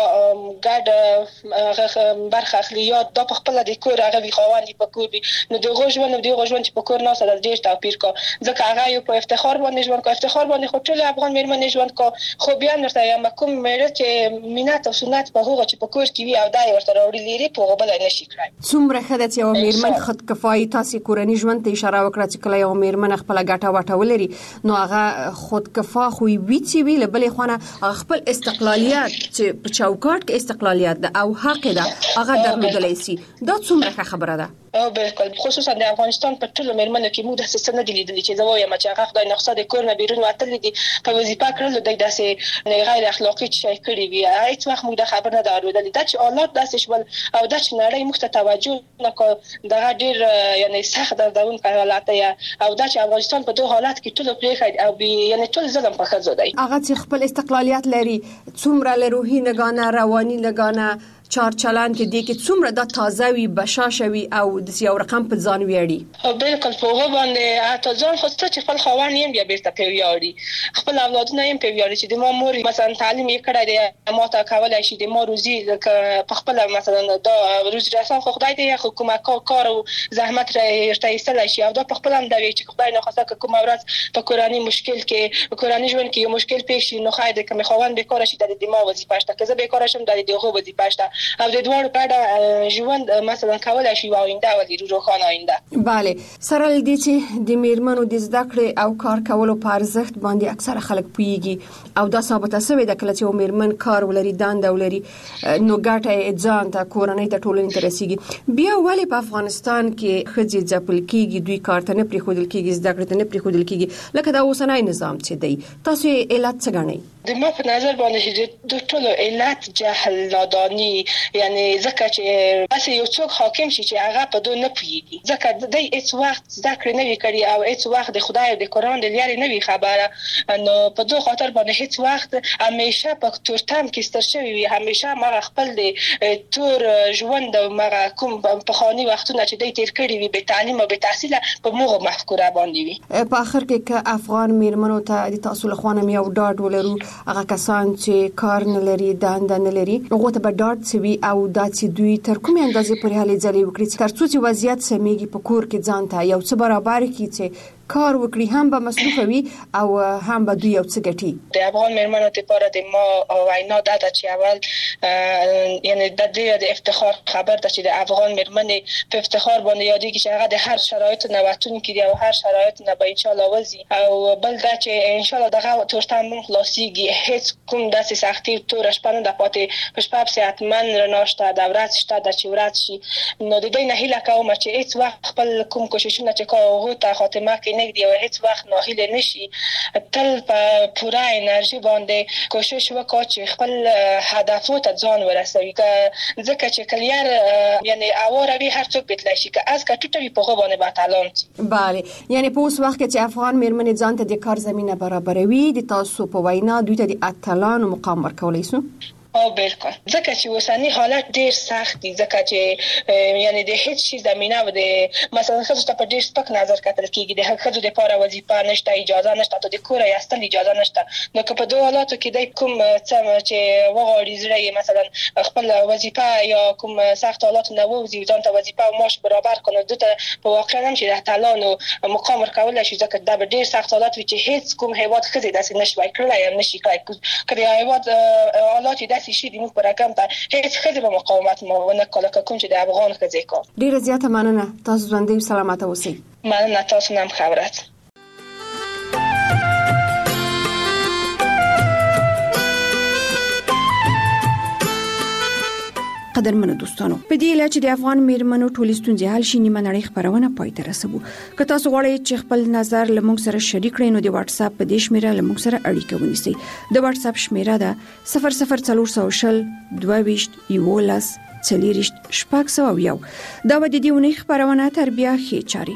ګډ برخه اخلي یا د په خپل د کور هغه وی خاوند په کور وي نو دغه ژوند او دغه ژوند چې په کور نه سره ډیر توپیر کو ځکه هغه یو په افتخار باندې ژوند کو افتخار باندې خو ټول افغان میرمنې ژوند کو خو بیا نرته یم کوم مېړه چې مینات او سنت په هغه چې په کور کې وي او دای ورته راوړي لري په هغه بل نه شي کړای. څومره خدای چې یو میرمن خودکفایي تاسو کورنۍ ژوند ته اشاره وکړه چې کله یو میرمن خپل ګټه وټه ولري نو هغه خودکفا خو وي چې وی له بلې خونه خپل استقلالیت چې په چوکاټ کې استقلالیت ده او حق ده هغه درلودلی شي دا څومره خبره ده؟ او بالکل خصوصا د افغانستان په ټولو میرمنو کې موږ د څه نه لیدلې چې زه وایم چې هغه خدای نقصه د کور نه بیرون وتل دي په وظیفه کړل د داسې غیر اخلاقی شي کړی وي هیڅ وخت موږ د خبر نه درلودل دا چې حالات داسې شول او دا چې نړۍ موږ ته توجه نه کوي دا ډیر یعنی سخت دردون حالات یا او دا چې افغانستان په دوه حالات کې ټول پرې او یعنی ټول ظلم په خځو دی هغه چې خپل استقلالیت لري څومره له روحي نگانه رواني نگانه چار چلان کې دي کې څومره د تازه وي بشاشوي او د یو رقم په ځان ویاړي او بالکل په هغه باندې اته ځان خو چې خپل خوان یې بیا بیرته په ویاړي خپل اولادونه یې په ویاړي چې د ما مور مثلا تعلیم یې کړی دی ما ته کولای شي د ما روزي په خپل مثلا دا روزي رسان خو خدای دې حکومت کار او زحمت راځي ایستل شي او دا په خپل هم دا وی چې خدای نه خواسته کوم ورځ په کورانی مشکل کې کورانی ژوند کې یو مشکل پیښ شي نو خای دې کوم خوان به کار شي د ما وظیفه شته که زه به کار شم د دې وظیفه شته او د دوه ګډه ژوند مثلا کولای شي واینده ولې روخانه آینده. bale سره لدی چې د میرمنو د زده کړې او کار کولو په ارزښت باندې اکثره خلک پوهیږي او دا ثابته شوې ده کله چې میرمن کار ولري دانده ولري نو ګټه ځان ته کورنۍ ته ټولنې ته رسیږي بیا ولې په افغانستان کې ښځې ځپل کیږي دوی کار ته نه پریښودل کیږي زده کړې ته نه پریښودل کیږي لکه دا اوسنی نظام چې دی تاسو علت څه ګڼئ؟ د ما په نظر باندې د ټولو علت جهل نادانی یعنی ځکه چې بس یو څوک حاکم شي چې هغه په دوه نه پوهیږي ځکه د هیڅ وخت زده کړې نه وی کړی او هیڅ وخت د خدای او د قران د لارې نه وی خبره نو په دوه خاطر باندې هیڅ وخت همیشه په تورتم کې ستر شوی وي همیشه ما خپل د تور ژوند او ما کوم په خاني وختونه چې د تیر کړی وي به تعلیم او به تحصیل په موغه مفکوره باندې وي په اخر کې ک افغان میرمنو ته د تاسو له خوانم یو ډاډ ولرو هغه کسان چې کار نه لري دانده نه لري هغه ته به ډاډ سوي او دا چې دوی تر کومې اندازې پورې هلې ځلې وکړي تر څو چې وضعیت سمېږي په کور کې ځان ته یو څه برابر کړي چې کار وکړي هم به مصروف وي او هم به دوی یو څه ګټي. د افغان مېرمنو لپاره د ما وینا ده چې اول یعنی د دې د افتخار خبر ده چې د افغان مېرمنې په افتخار باندې یادېږي چې هغه د هر شرایط نه وتون کړي او هر شرایط نه به ان شاء الله وځي او بل دا چې ان شاء الله دغه تورتم خلاصيږي هیڅ کوم داسې سختي تور شپه نه د پاتې په شپه صحتمن رناشته د ورځ شته د چې ورځ شي نو د دې نه هیله کوم چې هیڅ وخت خپل کوم کوششونه چې کوو ته خاتمه کې نه دی او هیڅ وخت ناهیله نشي تل په پوره انرژي باندې کوشش وکړي چې خپل هدفو ته ځان ورسوي ځکه چې کلیار یعنی اوروي هر څوک بتلای شي که از کټوټوي په غو باندې باتالون bale یعنی په اوس وخت کې چې افغان مېرمنې ځان ته د کار زمينه برابروي د تاسو په وینا دوی ته د اتلانو مقام ورکولای شو. او بالکل ځکه چې اوسنی حالت ډیر سخت دی ځکه چې یعنی د هیڅ شي زمينه و د مثلا خصوصا ته په ډیر سپک نظر کتل کیږي د حقوقو د لپاره وظیفه نشته اجازه نشته ته د کور یاستل اجازه نشته نو که په دوه حالاتو کې د کوم څه چې وغوړي زړه مثلا خپل وظیفه یا کوم سخت حالات نه ووزي ځان ته وظیفه او معاش برابر کنه دته په واقع هم چې د تعلانو مقام ورکول شي ځکه دا به ډیر سخت حالات وي چې هیڅ کوم هیواد خزي داسې نشوي کړلای هم نشي کړای کړي هیواد حالات داسې شي د موږ پر رقم ته هیڅ خزي به مقاومت مو نه کول کوم چې د افغان خزي کو ډیر زیاته مننه تاسو ژوندۍ سلامت اوسئ. مننه تاسو نام خبرات. قدرمنو دوستانو په دې لاره چې د افغان مېرمنو ټولې ستونزې حل شي نیمه نړۍ خبرونه پای ته رسوو. که تاسو غواړئ چې خپل نظر له موږ سره شریک کړئ نو د واتس اپ په دې شمیره له موږ سره اړیکه ونیسئ. د واتس اپ شمیره ده صفر صفر څلور شل دوه ویشت یولس څلوریشت شپږ سوه یو. دا به د دې ونې خبرونه تر بیا ښې چاري.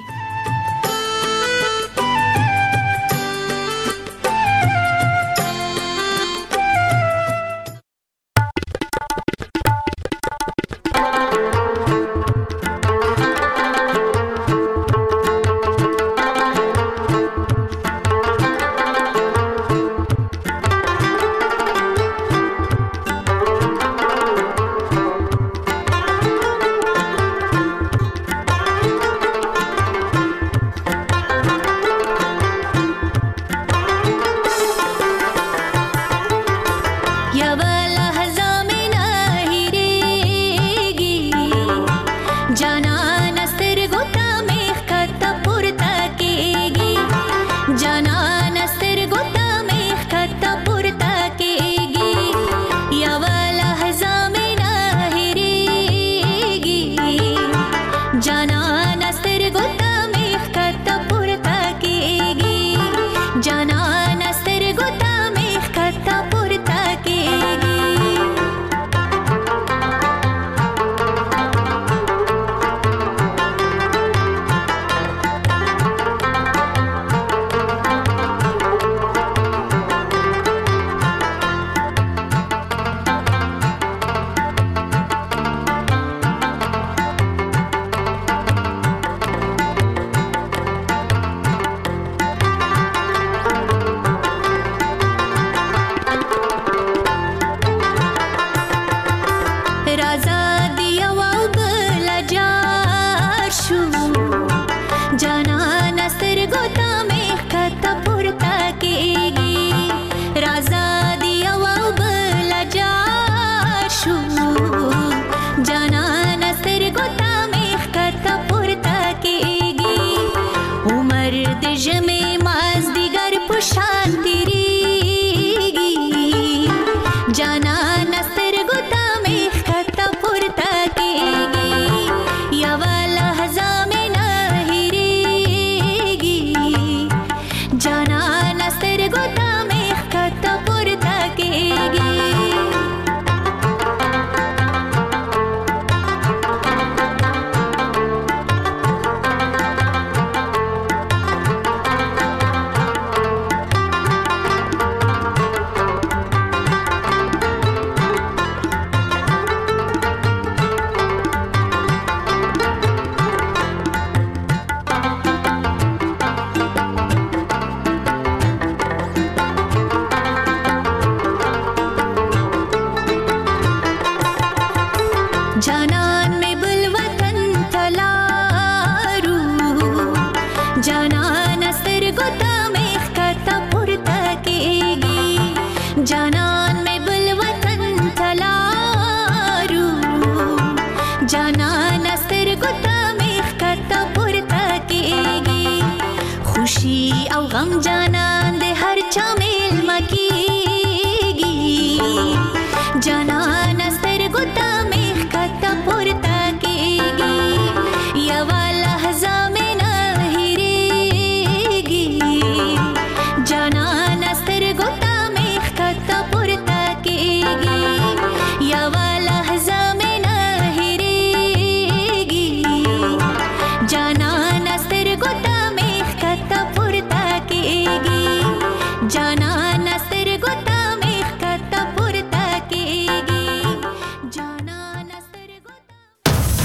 جانا نستر ګوتا میخ کته پورته کېږي خوشي او غم جانا